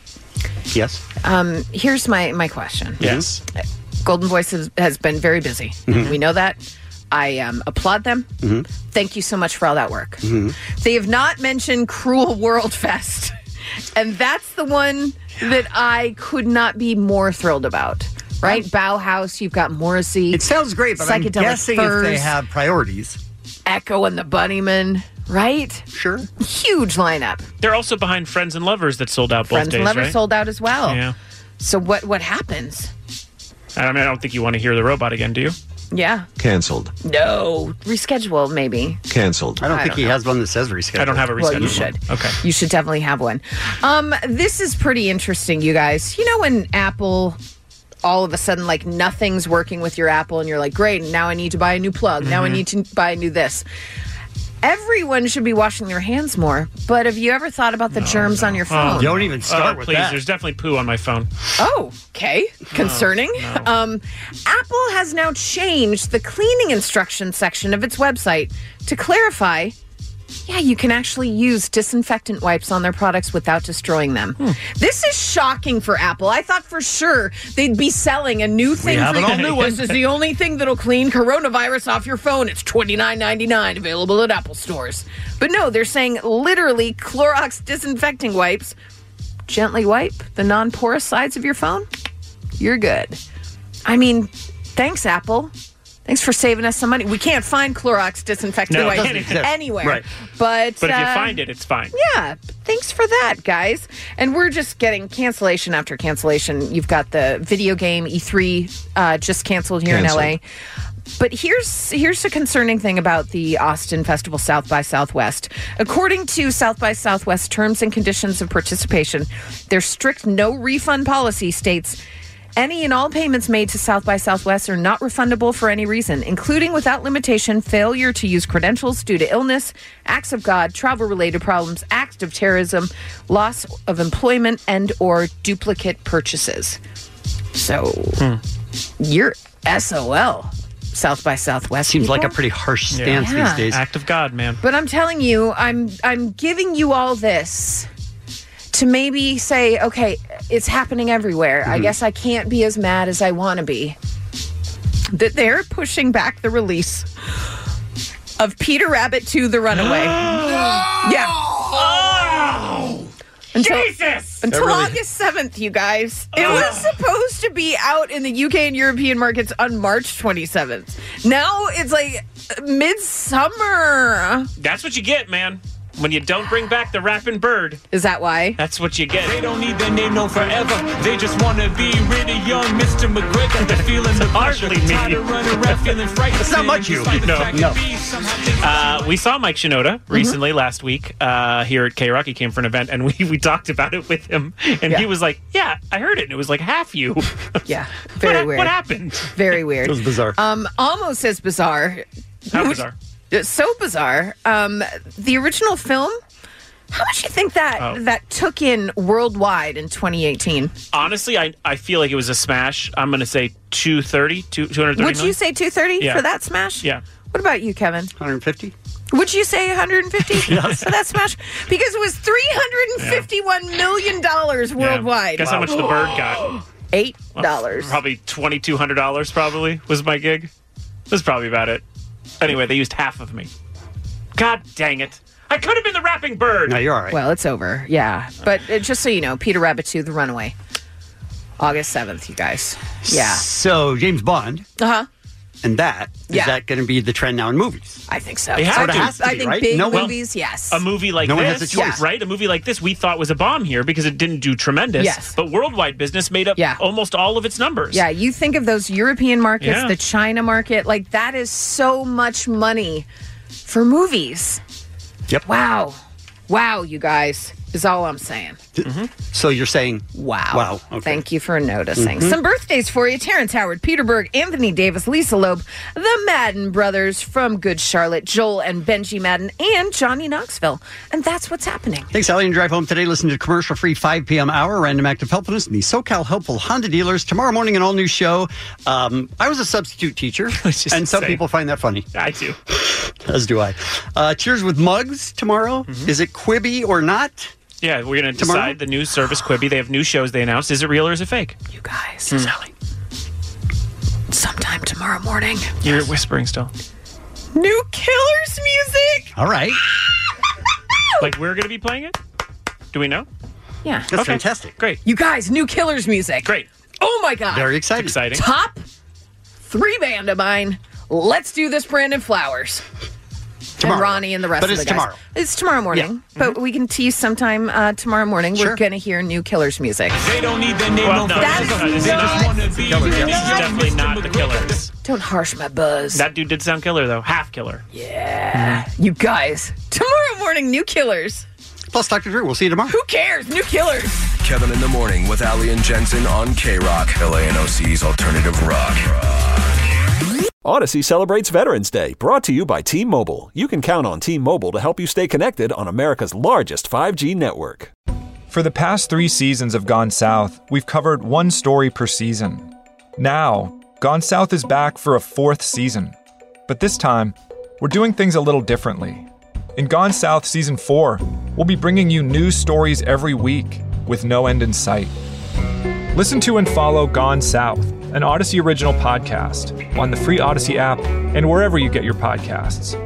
Yes. Um, here's my my question. Yes. Golden Voice has, has been very busy. Mhm. We know that. I um, applaud them. Mm-hmm. Thank you so much for all that work. Mm-hmm. They have not mentioned Cruel World Fest, and that's the one that I could not be more thrilled about. Right, Bauhaus. You've got Morrissey. It sounds great, but I'm Psychedelic guessing Furs, if they have priorities. Echo and the Bunnymen. Right? Sure. Huge lineup. They're also behind Friends and Lovers that sold out both Friends days, and Lovers right? sold out as well. Yeah. So what what happens? I mean, I don't think you want to hear the robot again, do you? Yeah. Canceled. No. Reschedule, maybe. Canceled. I don't I think don't he know. has one that says reschedule. I don't have a reschedule. Well, you should. Okay. You should definitely have one. Um, this is pretty interesting, you guys. You know when Apple all of a sudden like nothing's working with your Apple and you're like, great, now I need to buy a new plug. Now I Mhm. need to buy a new this. Everyone should be washing their hands more. But have you ever thought about the germs on your phone? Oh, Don't even start oh, with please, that. there's definitely poo on my phone. Oh, okay. Concerning. no. Um, Apple has now changed the cleaning instructions section of its website to clarify, yeah, you can actually use disinfectant wipes on their products without destroying them. Hmm. This is shocking for Apple. I thought for sure they'd be selling a new thing have for an you. all-new one. This is the only thing that'll clean coronavirus off your phone. It's twenty-nine ninety-nine, available at Apple stores. But no, they're saying literally Clorox disinfecting wipes. Gently wipe the non-porous sides of your phone. You're good. I mean, thanks, Apple. Thanks for saving us some money. We can't find Clorox disinfecting No, it wipes doesn't exist. anywhere. Right. But, But if you uh, find it, it's fine. yeah, thanks for that, guys. And we're just getting cancellation after cancellation. You've got the video game E three uh, just canceled here Canceled. in L A. But here's here's the concerning thing about the Austin Festival South by Southwest. According to South by Southwest terms and conditions of participation, their strict no refund policy states any and all payments made to South by Southwest are not refundable for any reason, including without limitation failure to use credentials due to illness, acts of God, travel-related problems, acts of terrorism, loss of employment, and or duplicate purchases. So you're S O L, South by Southwest. Seems like a people. pretty harsh stance Yeah. these days. Act of God, man. But I'm telling you, I'm I'm giving you all this to maybe say, okay, it's happening everywhere. I Mhm. guess I can't be as mad as I want to be. That they're pushing back the release of Peter Rabbit two: The Runaway. Yeah. Oh! Until, Jesus! Until That really- August seventh, you guys. It was supposed to be out in the U K and European markets on March twenty-seventh. Now it's like midsummer. That's what you get, man. When you don't bring back the rapping bird. Is that why? That's what you get. They don't need their name known forever. They just want to be rid of young Mister McGregor. They're feeling the pressure. Hardly me. Tired of running around feeling frightened. It's not much you. No, no. Uh, we saw Mike Shinoda recently last week uh, here at K-Rock. He came for an event, and we, we talked about it with him. And Yeah. he was like, yeah, I heard it. And it was like half you. Yeah, very what, weird. What happened? Very weird. It was bizarre. Um, almost as bizarre. How bizarre? It's so bizarre. Um, the original film. How much do you think that Oh. that took in worldwide in twenty eighteen? Honestly, I, I feel like it was a smash. I'm going to say two thirty, two hundred thirty Would you say two thirty Yeah. for that smash? Yeah. What about you, Kevin? one hundred fifty. Would you say one hundred fifty Yes. for that smash? Because it was three hundred fifty-one million dollars worldwide. Guess how much the bird got? Eight dollars. Probably twenty-two hundred dollars probably was my gig. That's probably about it. Anyway, they used half of me. God dang it. I could have been the rapping bird. No, you're all right. Well, it's over. Yeah. But uh, just so you know, Peter Rabbit two, The Runaway. August seventh, you guys. Yeah. So, James Bond, Uh-huh. and that, is Yeah. that going to be the trend now in movies? I think so. They have I to. think, has to I be, think right? big No one- movies, yes. A movie like No one this, has a choice. right? A movie like this, we thought was a bomb here because it didn't do tremendous. Yes. But worldwide business made up Yeah. almost all of its numbers. Yeah, you think of those European markets, Yeah. the China market, like that is so much money for movies. Yep. Wow. Wow, you guys, is all I'm saying. So you're saying, Wow. wow. Okay. Thank you for noticing. Mhm. Some birthdays for you. Terrence Howard, Peter Berg, Anthony Davis, Lisa Loeb, the Madden brothers from Good Charlotte, Joel and Benji Madden, and Johnny Knoxville. And that's what's happening. Thanks, Allie. And drive home today. Listen to commercial-free five p.m. hour, Random Act of Helpfulness, and the SoCal Helpful Honda Dealers. Tomorrow morning, an all-new show. Um, I was a substitute teacher, just and some saying. people find that funny. I do. As do I. Uh, Cheers with Mugs tomorrow. Is it Quibi or not? Yeah, we're going to Tomorrow? decide the new service Quibi. They have new shows they announced. Is it real or is it fake? You guys, Sally. sometime tomorrow morning, You're whispering still. new Killers music. All right. Like we're going to be playing it? Do we know? Yeah. That's Okay. fantastic. Great. You guys, new Killers music. Great. Oh my God. Very excited. Exciting. Top three band of mine. Let's do this, Brandon Flowers. Tomorrow. And Ronnie and the rest But of the it's guys. tomorrow. It's tomorrow morning. But we can tease sometime uh, tomorrow morning. Sure. We're going to hear new Killers music. They don't need their name Well, known no, That's forever. this is They not- just want to be Killers, rid of yeah. This is young definitely Mister not the McGregor. Killers. Don't harsh my buzz. That dude did sound killer, though. Half killer. yeah. You guys, tomorrow morning, new Killers. Plus, Doctor Drew. We'll see you tomorrow. Who cares? New Killers. Kevin in the Morning with Ali and Jensen on K-Rock, L A N O C's alternative rock. Odyssey celebrates Veterans Day, brought to you by T-Mobile. You can count on T-Mobile to help you stay connected on America's largest five G network. For the past three seasons of Gone South, we've covered one story per season. Now, Gone South is back for a fourth season. But this time, we're doing things a little differently. In Gone South Season four, we'll be bringing you new stories every week with no end in sight. Listen to and follow Gone South, an Odyssey original podcast, on the free Odyssey app and wherever you get your podcasts.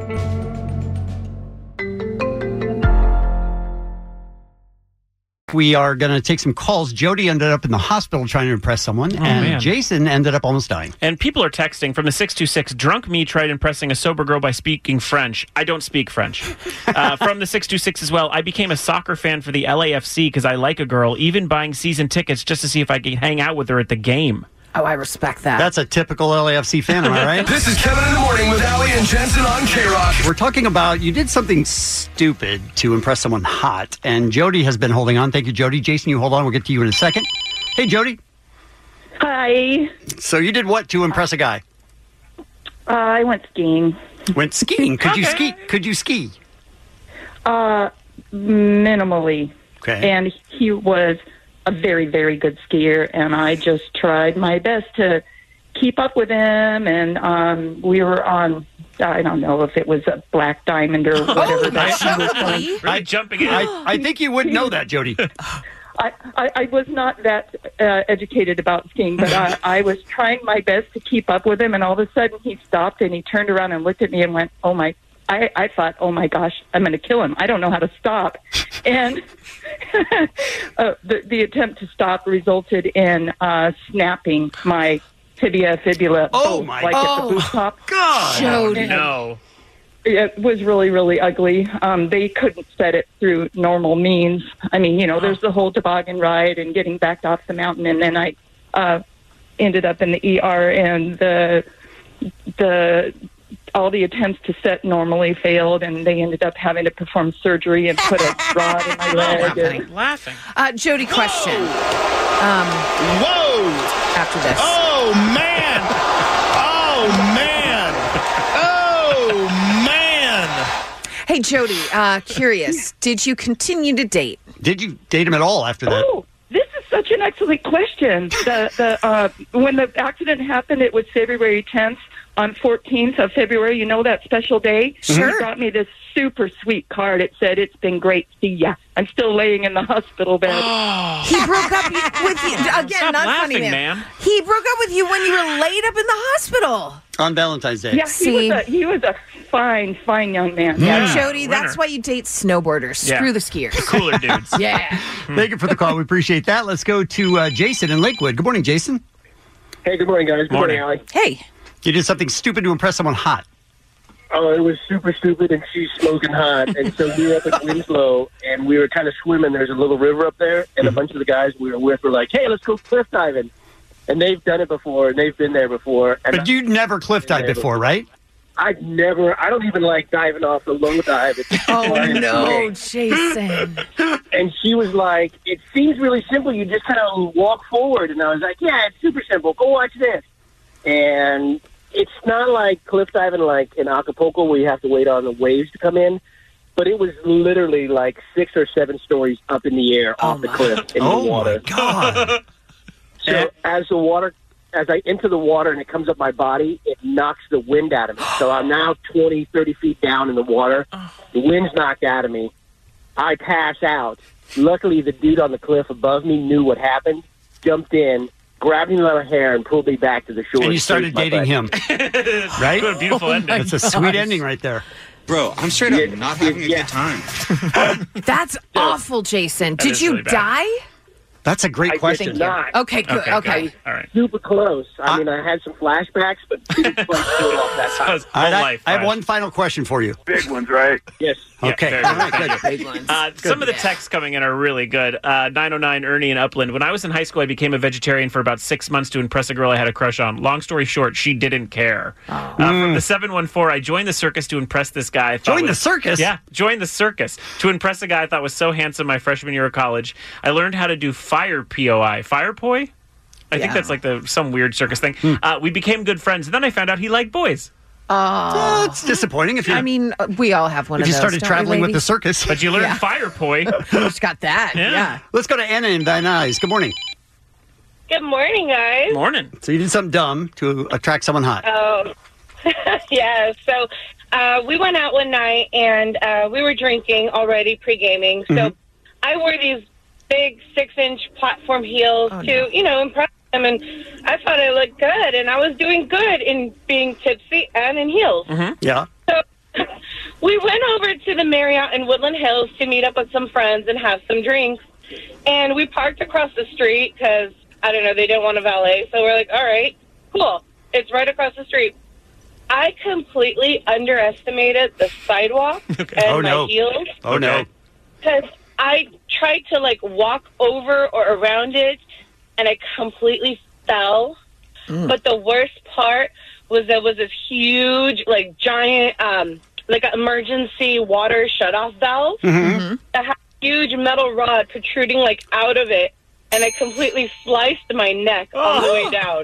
We are going to take some calls. Jody ended up in the hospital trying to impress someone, Oh, and man. Jason ended up almost dying. And people are texting from the six two six, drunk me tried impressing a sober girl by speaking French. I don't speak French. Uh, from the six two six as well, I became a soccer fan for the L A F C because I like a girl, even buying season tickets just to see if I could hang out with her at the game. Oh, I respect that. That's a typical L A F C fan, am I right? This is Kevin in the Morning with Ali and Jensen on K-Rock. We're talking about you did something stupid to impress someone hot, and Jody has been holding on. Thank you, Jody. Jason, you hold on. We'll get to you in a second. Hey, Jody. Hi. So you did what to impress a guy? Uh, I went skiing. Went skiing. Could you Okay. ski? Could you ski? Uh, minimally. Okay. And he was a very, very good skier, and I just tried my best to keep up with him. And um, we were on, I don't know if it was a Black Diamond or whatever that he was on. Really jumping in. I, I think you would know that, Jody. I, I, I was not that uh, educated about skiing, but I, I was trying my best to keep up with him, and all of a sudden he stopped and he turned around and looked at me and went, oh my, I, I thought, oh my gosh, I'm going to kill him. I don't know how to stop. And uh, the, the attempt to stop resulted in uh, snapping my tibia, fibula, Oh both, my- like at oh, the boot top. God. Jody. And- No. it was really, really ugly. Um, they couldn't set it through normal means. I mean, you know, there's the whole toboggan ride and getting backed off the mountain, and then I uh, ended up in the E R, and the the all the attempts to set normally failed, and they ended up having to perform surgery and put a rod in my leg. laughing. And, laughing. Uh, Jody, question. Um, Whoa! After this. Oh, man! Oh, man! Oh, man! Hey, Jody, uh, curious. Did you continue to date? Did you date him at all after that? Oh, this is such an excellent question. The the uh, when the accident happened, it was February tenth. On fourteenth of February, you know that special day? Sure. He brought me this super sweet card. It said, "It's been great. See ya." I'm still laying in the hospital bed. He broke up with you. Again, Stop not laughing, funny, man. ma'am. He broke up with you when you were laid up in the hospital. On Valentine's Day. Yeah, he See? was, a, he was a fine, fine young man. Yeah, Yeah, Jody, winner. that's why you date snowboarders. Yeah. Screw the skiers. The cooler dudes. Yeah. Thank you for the call. We appreciate that. Let's go to uh, Jason in Lakewood. Good morning, Jason. Hey, good morning, guys. Good morning, Morning. Allie. Hey. You did something stupid to impress someone hot. Oh, it was super stupid, and she's smoking hot. And so we were up at Winslow, and we were kind of swimming. There's a little river up there, and a bunch of the guys we were with were like, "Hey, let's go cliff diving." And they've done it before, and they've been there before. And But you'd never cliff dived before, right? I've never, I don't even like diving off the low dive. It's Oh, fun. no, Jason. And she was like, "It seems really simple. You just kind of walk forward." And I was like, "Yeah, it's super simple. Go watch this." And it's not like cliff diving like in Acapulco where you have to wait on the waves to come in, but it was literally like six or seven stories up in the air off the cliff in Oh, the water. my God. So as the water, as I enter the water and it comes up my body, it knocks the wind out of me. So I'm now twenty, thirty feet down in the water. The wind's knocked out of me. I pass out. Luckily, the dude on the cliff above me knew what happened, jumped in, grabbed me by my hair, and pulled me back to the shore. And you started dating him. Right? What a beautiful Oh, ending. my That's a sweet ending right there. Bro, I'm straight up Yeah, not having a yeah. good time. That's awful, Jason. Did is you really bad. die? That's a great I question. did not. Okay, good. Okay, Okay. good. All right. Super close. I mean, I had some flashbacks, but didn't quite pull it off that So time. his All whole right, I, life. I have flash. one final question for you. Big ones, right? Yes. Yeah, Okay. very All good. right, good. Big ones. Uh, some of the texts coming in are really good. Uh, nine oh nine Ernie in Upland. When I was in high school, I became a vegetarian for about six months to impress a girl I had a crush on. Long story short, she didn't care. Uh, from the seven one four, I joined the circus to impress this guy. I thought Join the was- circus? Yeah, joined the circus to impress a guy I thought was so handsome my freshman year of college. I learned how to do fire P O I. Fire poi? I think Yeah. that's like the some weird circus thing. Uh, we became good friends, and then I found out he liked boys. Uh, it's disappointing if you I mean, uh, we all have one if of you those. started don't we, traveling with lady? the circus. But you learned Yeah. fire poi. Just got that. Yeah. Yeah. Let's go to Anna in Van Nuys. Good morning. Good morning, guys. Morning. So you did something dumb to attract someone hot. Oh, yeah. So uh, we went out one night and uh, we were drinking already, pre-gaming. So Mhm. I wore these big six-inch platform heels Oh, to, no. you know, impress them. And I thought I looked good, and I was doing good in being tipsy and in heels. Yeah. So we went over to the Marriott in Woodland Hills to meet up with some friends and have some drinks. And we parked across the street because, I don't know, they didn't want a valet. So we're like, all right, cool. It's right across the street. I completely underestimated the sidewalk and Oh, my no. heels Oh, no. because I tried to, like, walk over or around it, and I completely fell. But the worst part was there was this huge, like, giant, um, like, an emergency water shutoff valve Mm-hmm. that had a huge metal rod protruding, like, out of it, and I completely sliced my neck all the way down.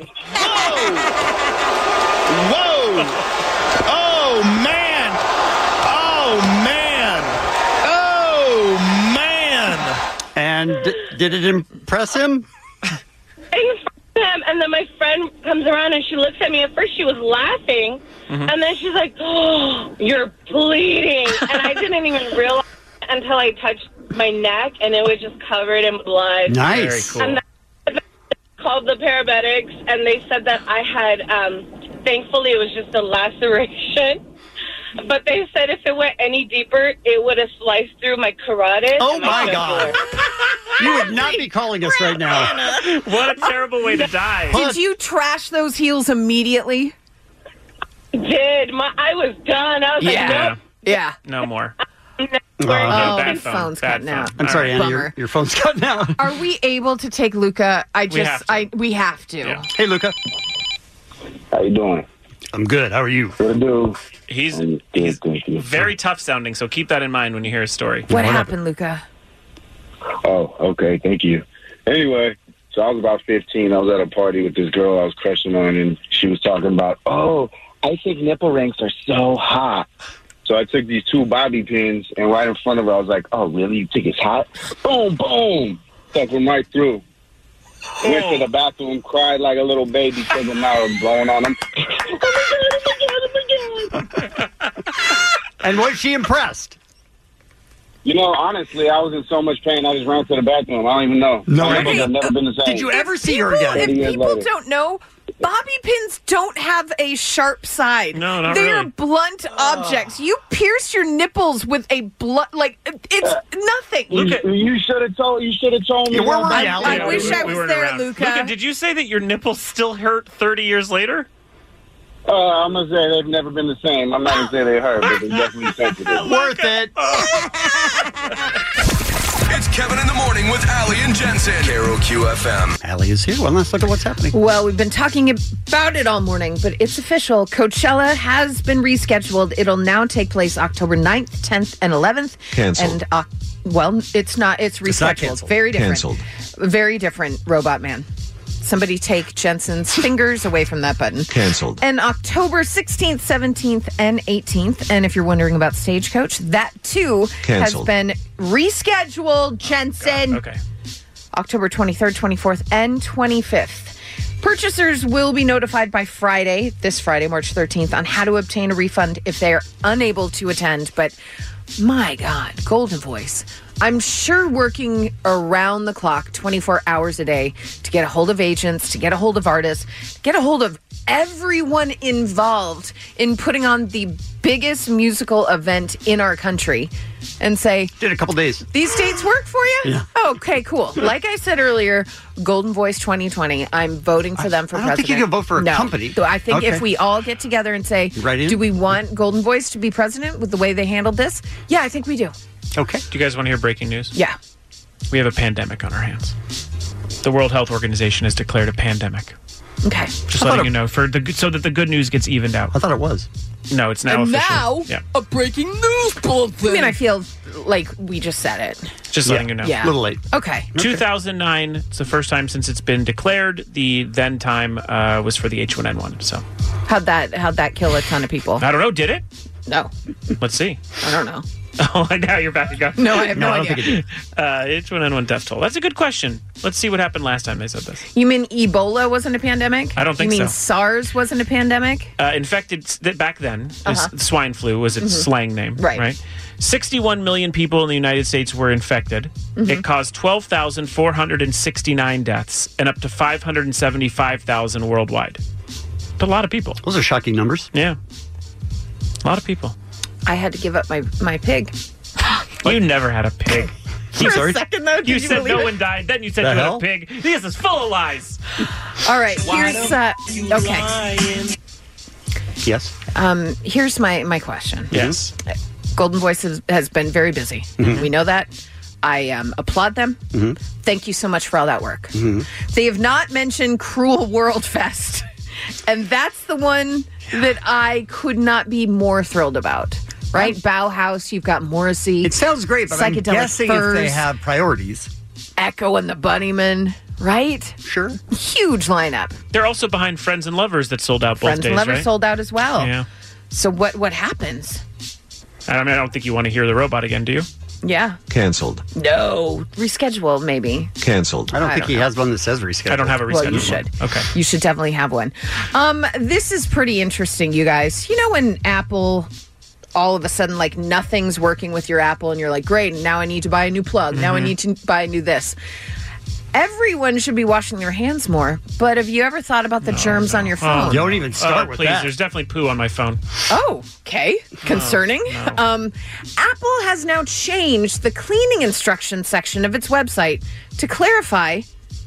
Whoa! Oh, man! Oh, man! Oh, man! And d- did it impress him? In front of him, and then my friend comes around and she looks at me. At first, she was laughing, and then she's like, "Oh, you're bleeding!" And I didn't even realize until I touched my neck, and it was just covered in blood. Nice. Very cool. And then I called the paramedics, and they said that I had. Um, thankfully, it was just a laceration. But they said if it went any deeper, it would have sliced through my carotid. Oh, and my jugular. God. You would not be calling us right now. What a terrible way to die. Did you trash those heels immediately? did. My, I was done. I was Yeah. like, nope. Yeah. No more. Oh, bad the phone. phone's Bad cutting out. phone. I'm All sorry, right. Anna, your, your phone's cutting out. Are we able to take Luca? I We just, have to. I we have to. Hey, Luca. How you doing? I'm good. How are you? Good, dude. He's he's very tough sounding, so keep that in mind when you hear his story. What happened, Luca? Oh, okay. Thank you. Anyway, so I was about fifteen. I was at a party with this girl I was crushing on, and she was talking about, oh, I think nipple rings are so hot. So I took these two bobby pins, and right in front of her, I was like, oh, really? You think it's hot? Boom, boom. Stuck them right through. Went to the bathroom, cried like a little baby, taking them out and blowing on them. And was she impressed? You know, honestly, I was in so much pain, I just ran to the bathroom. I don't even know. No, I hey, I've never been the same. did you ever see her People- again? If people don't know, bobby pins don't have a sharp side. No, not They are really. blunt objects. You pierce your nipples with a blunt, like it's nothing. You, you should have told. You should have told me. Yeah, where were about you, that. Allie? I wish I was weren't there, around. Luca. Did you say that your nipples still hurt thirty years later? Uh, I'm gonna say they've never been the same. I'm not gonna say they hurt, but they're definitely sensitive. Worth it. It's Kevin in the Morning with Allie and Jensen. Carol Q F M. Allie is here. Well, let's look at what's happening. Well, we've been talking about it all morning, but it's official. Coachella has been rescheduled. It'll now take place October ninth, tenth, and eleventh. Canceled. And, uh, well, it's not. It's rescheduled. It's not canceled. Very different. Canceled. Very different, Robot Man. Somebody take Jensen's fingers away from that button. Canceled. And October sixteenth, seventeenth, and eighteenth. And if you're wondering about Stagecoach, that too Canceled. has been rescheduled, Jensen. Okay. October twenty-third, twenty-fourth, and twenty-fifth. Purchasers will be notified by Friday, this Friday, March thirteenth, on how to obtain a refund if they are unable to attend. But my God, Golden Voice, I'm sure working around the clock, twenty-four hours a day, to get a hold of agents, to get a hold of artists, get a hold of everyone involved in putting on the biggest musical event in our country and say, Did a couple days. these dates work for you? Yeah. Okay, cool. Like I said earlier, Golden Voice twenty twenty, I'm voting for them for I don't president. think you can vote for a no. company. So I think Okay. if we all get together and say, Right in? do we want Golden Voice to be president with the way they handled this? Yeah, I think we do. Okay. Do you guys want to hear breaking news? Yeah. We have a pandemic on our hands. The World Health Organization has declared a pandemic. Okay. Just I letting thought you it- know, for the good- so that the good news gets evened out. I thought it was. No, it's now And official. now, yeah, a breaking news bulletin. I mean, I feel like we just said it. just letting you know. Yeah. A little late. Okay. two thousand nine. It's the first time since it's been declared. The then time uh, was for the H one N one. So How'd that how'd that kill a ton of people? I don't know. Did it? No. Let's see. I don't know. Oh, now you're back to go. No, I have no, I don't idea. think it did. Uh, H one N one death toll. That's a good question. Let's see what happened last time they said this. You mean Ebola wasn't a pandemic? I don't think You mean so. SARS wasn't a pandemic? Uh, infected th- back then, is Uh-huh. swine flu was its Mhm. slang name. Right. Right. sixty-one million people in the United States were infected. Mhm. It caused twelve thousand four hundred sixty-nine deaths and up to five hundred seventy-five thousand worldwide. That's a lot of people. Those are shocking numbers. Yeah. A lot of people. I had to give up my, my pig. You never had a pig. For a second, though, did you you said believe no it? one died. Then you said The you hell? had a pig. This is full of lies. All right, here's uh, okay. Yes. Um, here's my my question. Yes. Golden Voice has, has been very busy. Mhm. We know that. I um, applaud them. Mm-hmm. Thank you so much for all that work. Mm-hmm. They have not mentioned Cruel World Fest, and that's the one that I could not be more thrilled about. Right, Bauhaus. You've got Morrissey. It sounds great, but I'm Psychedelic guessing Furs, if they have priorities. Echo and the Bunnymen. Right? Sure. Huge lineup. They're also behind Friends and Lovers that sold out both Friends days, and Lovers right? sold out as well. Yeah. So what what happens? I mean, I don't think you want to hear the robot again, do you? Yeah. Canceled. No. Reschedule, maybe. Canceled. I don't I think don't he know. has one that says reschedule. I don't have a rescheduled Well, you one. should. Okay. You should definitely have one. Um, this is pretty interesting, you guys. You know when Apple all of a sudden like nothing's working with your Apple and you're like, great, now I need to buy a new plug. Now I Mhm. need to buy a new this. Everyone should be washing their hands more. But have you ever thought about the germs on your phone? Oh, Don't even start oh, with please, that. there's definitely poo on my phone. Oh, okay. Concerning. no. Um, Apple has now changed the cleaning instruction section of its website to clarify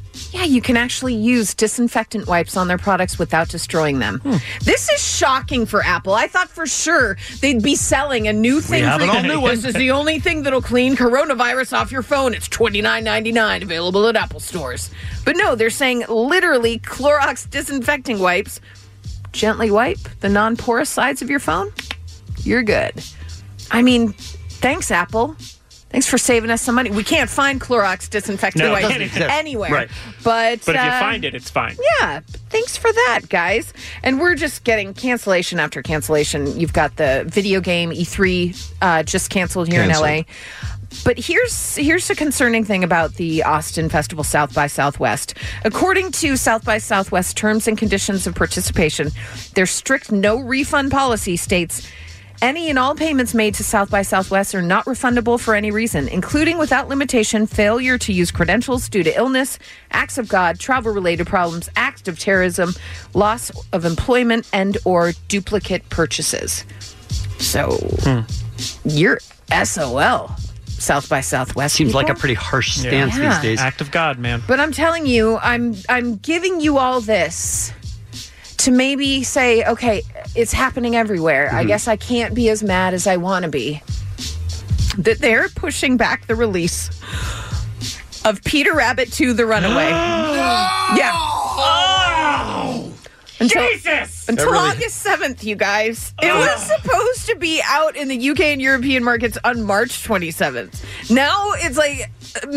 Yeah, you can actually use disinfectant wipes on their products without destroying them. Hmm. This is shocking for Apple. I thought for sure they'd be selling a new thing. We have for an all new one. This is the only thing that'll clean coronavirus off your phone. It's twenty-nine ninety-nine, available at Apple stores. But no, they're saying literally Clorox disinfecting wipes. Gently wipe the non-porous sides of your phone. You're good. I mean, thanks, Apple. Thanks for saving us some money. We can't find Clorox disinfecting No, it wipes doesn't exist. anywhere. Right. But, But if you uh, find it, it's fine. Yeah, thanks for that, guys. And we're just getting cancellation after cancellation. You've got the video game E three uh, just canceled here Canceled. in L A. But here's here's a concerning thing about the Austin Festival South by Southwest. According to South by Southwest terms and conditions of participation, their strict no refund policy states any and all payments made to South by Southwest are not refundable for any reason, including without limitation failure to use credentials due to illness, acts of God, travel-related problems, acts of terrorism, loss of employment, and or duplicate purchases. So, Hmm. you're S O L, South by Southwest. Seems like a people. pretty harsh stance Yeah. these days. Act of God, man. But I'm telling you, I'm I'm giving you all this to maybe say, okay, it's happening everywhere. I Mhm. guess I can't be as mad as I want to be. That they're pushing back the release of Peter Rabbit two: The Runaway. Yeah. Oh! Until, Jesus! Until That really- August seventh, you guys. It was supposed to be out in the U K and European markets on March twenty-seventh. Now it's like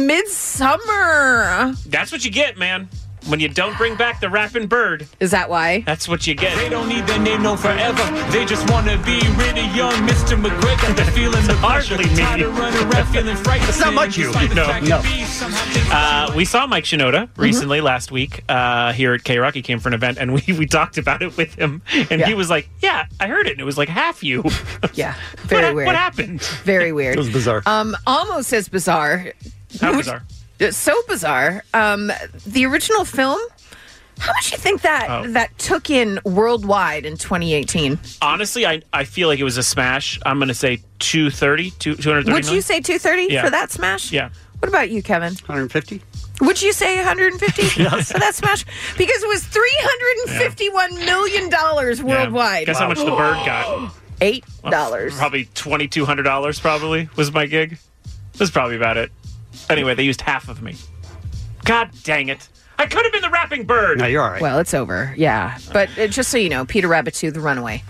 midsummer. That's what you get, man. When you don't bring back the rapping bird. Is that why? That's what you get. They don't need their name known forever. They just want to be rid of young Mister McGregor. They're feeling the pressure. Hardly me. Tired of running around feeling frightened. It's not much you. Despite the No, fact no. that we somehow Uh, we saw Mike Shinoda recently last week uh, here at K-Rock. He came for an event, and we, we talked about it with him. And Yeah. he was like, yeah, I heard it. And it was like half you. Yeah, very what, weird. What happened? Very weird. It was bizarre. Um, almost as bizarre. How bizarre? It's so bizarre. Um, the original film. How much do you think that Oh. that took in worldwide in twenty eighteen? Honestly, I, I feel like it was a smash. I'm going to say two thirty, two hundred thirty Would you say two thirty Yeah. for that smash? Yeah. What about you, Kevin? one hundred fifty. Would you say one hundred fifty Yes. for that smash? Because it was three hundred fifty-one million dollars worldwide. Guess how much the bird got? Eight dollars. Probably twenty-two hundred dollars probably was my gig. That's probably about it. Anyway, they used half of me. God dang it. I could have been the rapping bird. No, you're all right. Well, it's over. Yeah. But uh, just so you know, Peter Rabbit two: The Runaway.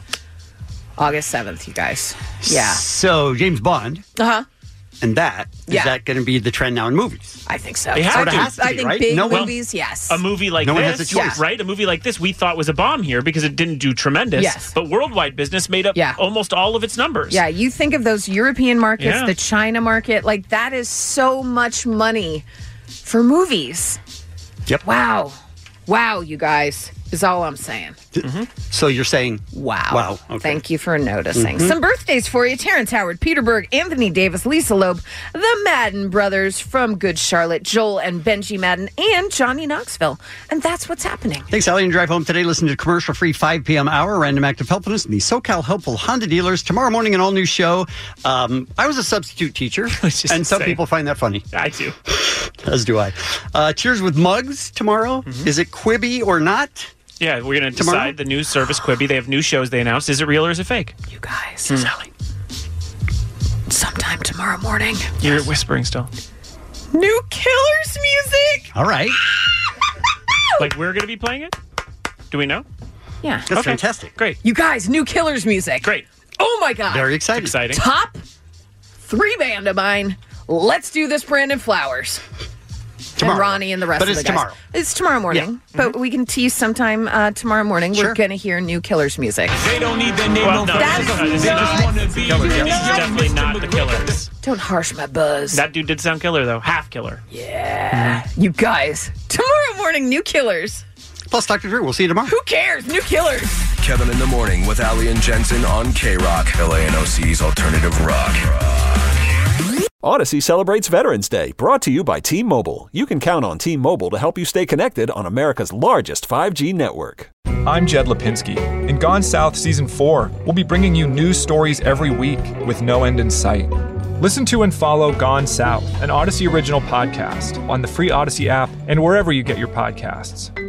August seventh, you guys. Yeah. So, James Bond, Uh-huh. and that, is Yeah. that going to be the trend now in movies? I think so. They have Sort of to. has to I be, think right? big No one- movies, yes. A movie like No one this, has a choice. right? A movie like this we thought was a bomb here because it didn't do tremendous. Yes. But worldwide business made up Yeah. almost all of its numbers. Yeah, you think of those European markets, Yeah. the China market, like that is so much money for movies. Yep. Wow. Wow, you guys, is all I'm saying. So you're saying, wow. Wow. Okay. Thank you for noticing. Mhm. Some birthdays for you. Terrence Howard, Peter Berg, Anthony Davis, Lisa Loeb, the Madden brothers from Good Charlotte, Joel and Benji Madden, and Johnny Knoxville. And that's what's happening. Thanks, Allie. And drive home today. Listen to commercial-free five p.m. hour, Random Act of Helpfulness, and the SoCal Helpful Honda dealers. Tomorrow morning, an all-new show. Um, I was a substitute teacher, and some say. people find that funny. I do. As do I. Uh, Cheers with Mugs tomorrow. Is it Quibi or not? Yeah, we're going to Tomorrow? decide the new service Quibi. They have new shows they announced. Is it real or is it fake? You guys. Sally. Sometime tomorrow morning. You're whispering still. New Killers music. All right. Like we're going to be playing it? Do we know? Yeah. That's Okay. fantastic. Great. You guys, New Killers music. Great. Oh my God. Very exciting. Exciting. Top three band of mine. Let's do this, Brandon Flowers. Tomorrow. And Ronnie and the rest But of the it's guys. tomorrow. It's tomorrow morning. But we can tease sometime uh, tomorrow morning. Sure. We're going to hear New Killers music. They don't need their name Well, known no, forever. this is not- this is They not- just want to be Killers, rid yeah. of This is young definitely Mister not the McGregor. Killers. Don't harsh my buzz. That dude did sound killer, though. Half killer. Yeah. You guys, tomorrow morning, New Killers. Plus, Doctor Drew. We'll see you tomorrow. Who cares? New Killers. Kevin in the Morning with Ali and Jensen on K-Rock, L A N O C's alternative rock. Odyssey celebrates Veterans Day, brought to you by T-Mobile. You can count on T-Mobile to help you stay connected on America's largest five G network. I'm Jed Lipinski. In Gone South Season four, we'll be bringing you news stories every week with no end in sight. Listen to and follow Gone South, an Odyssey original podcast, on the free Odyssey app and wherever you get your podcasts.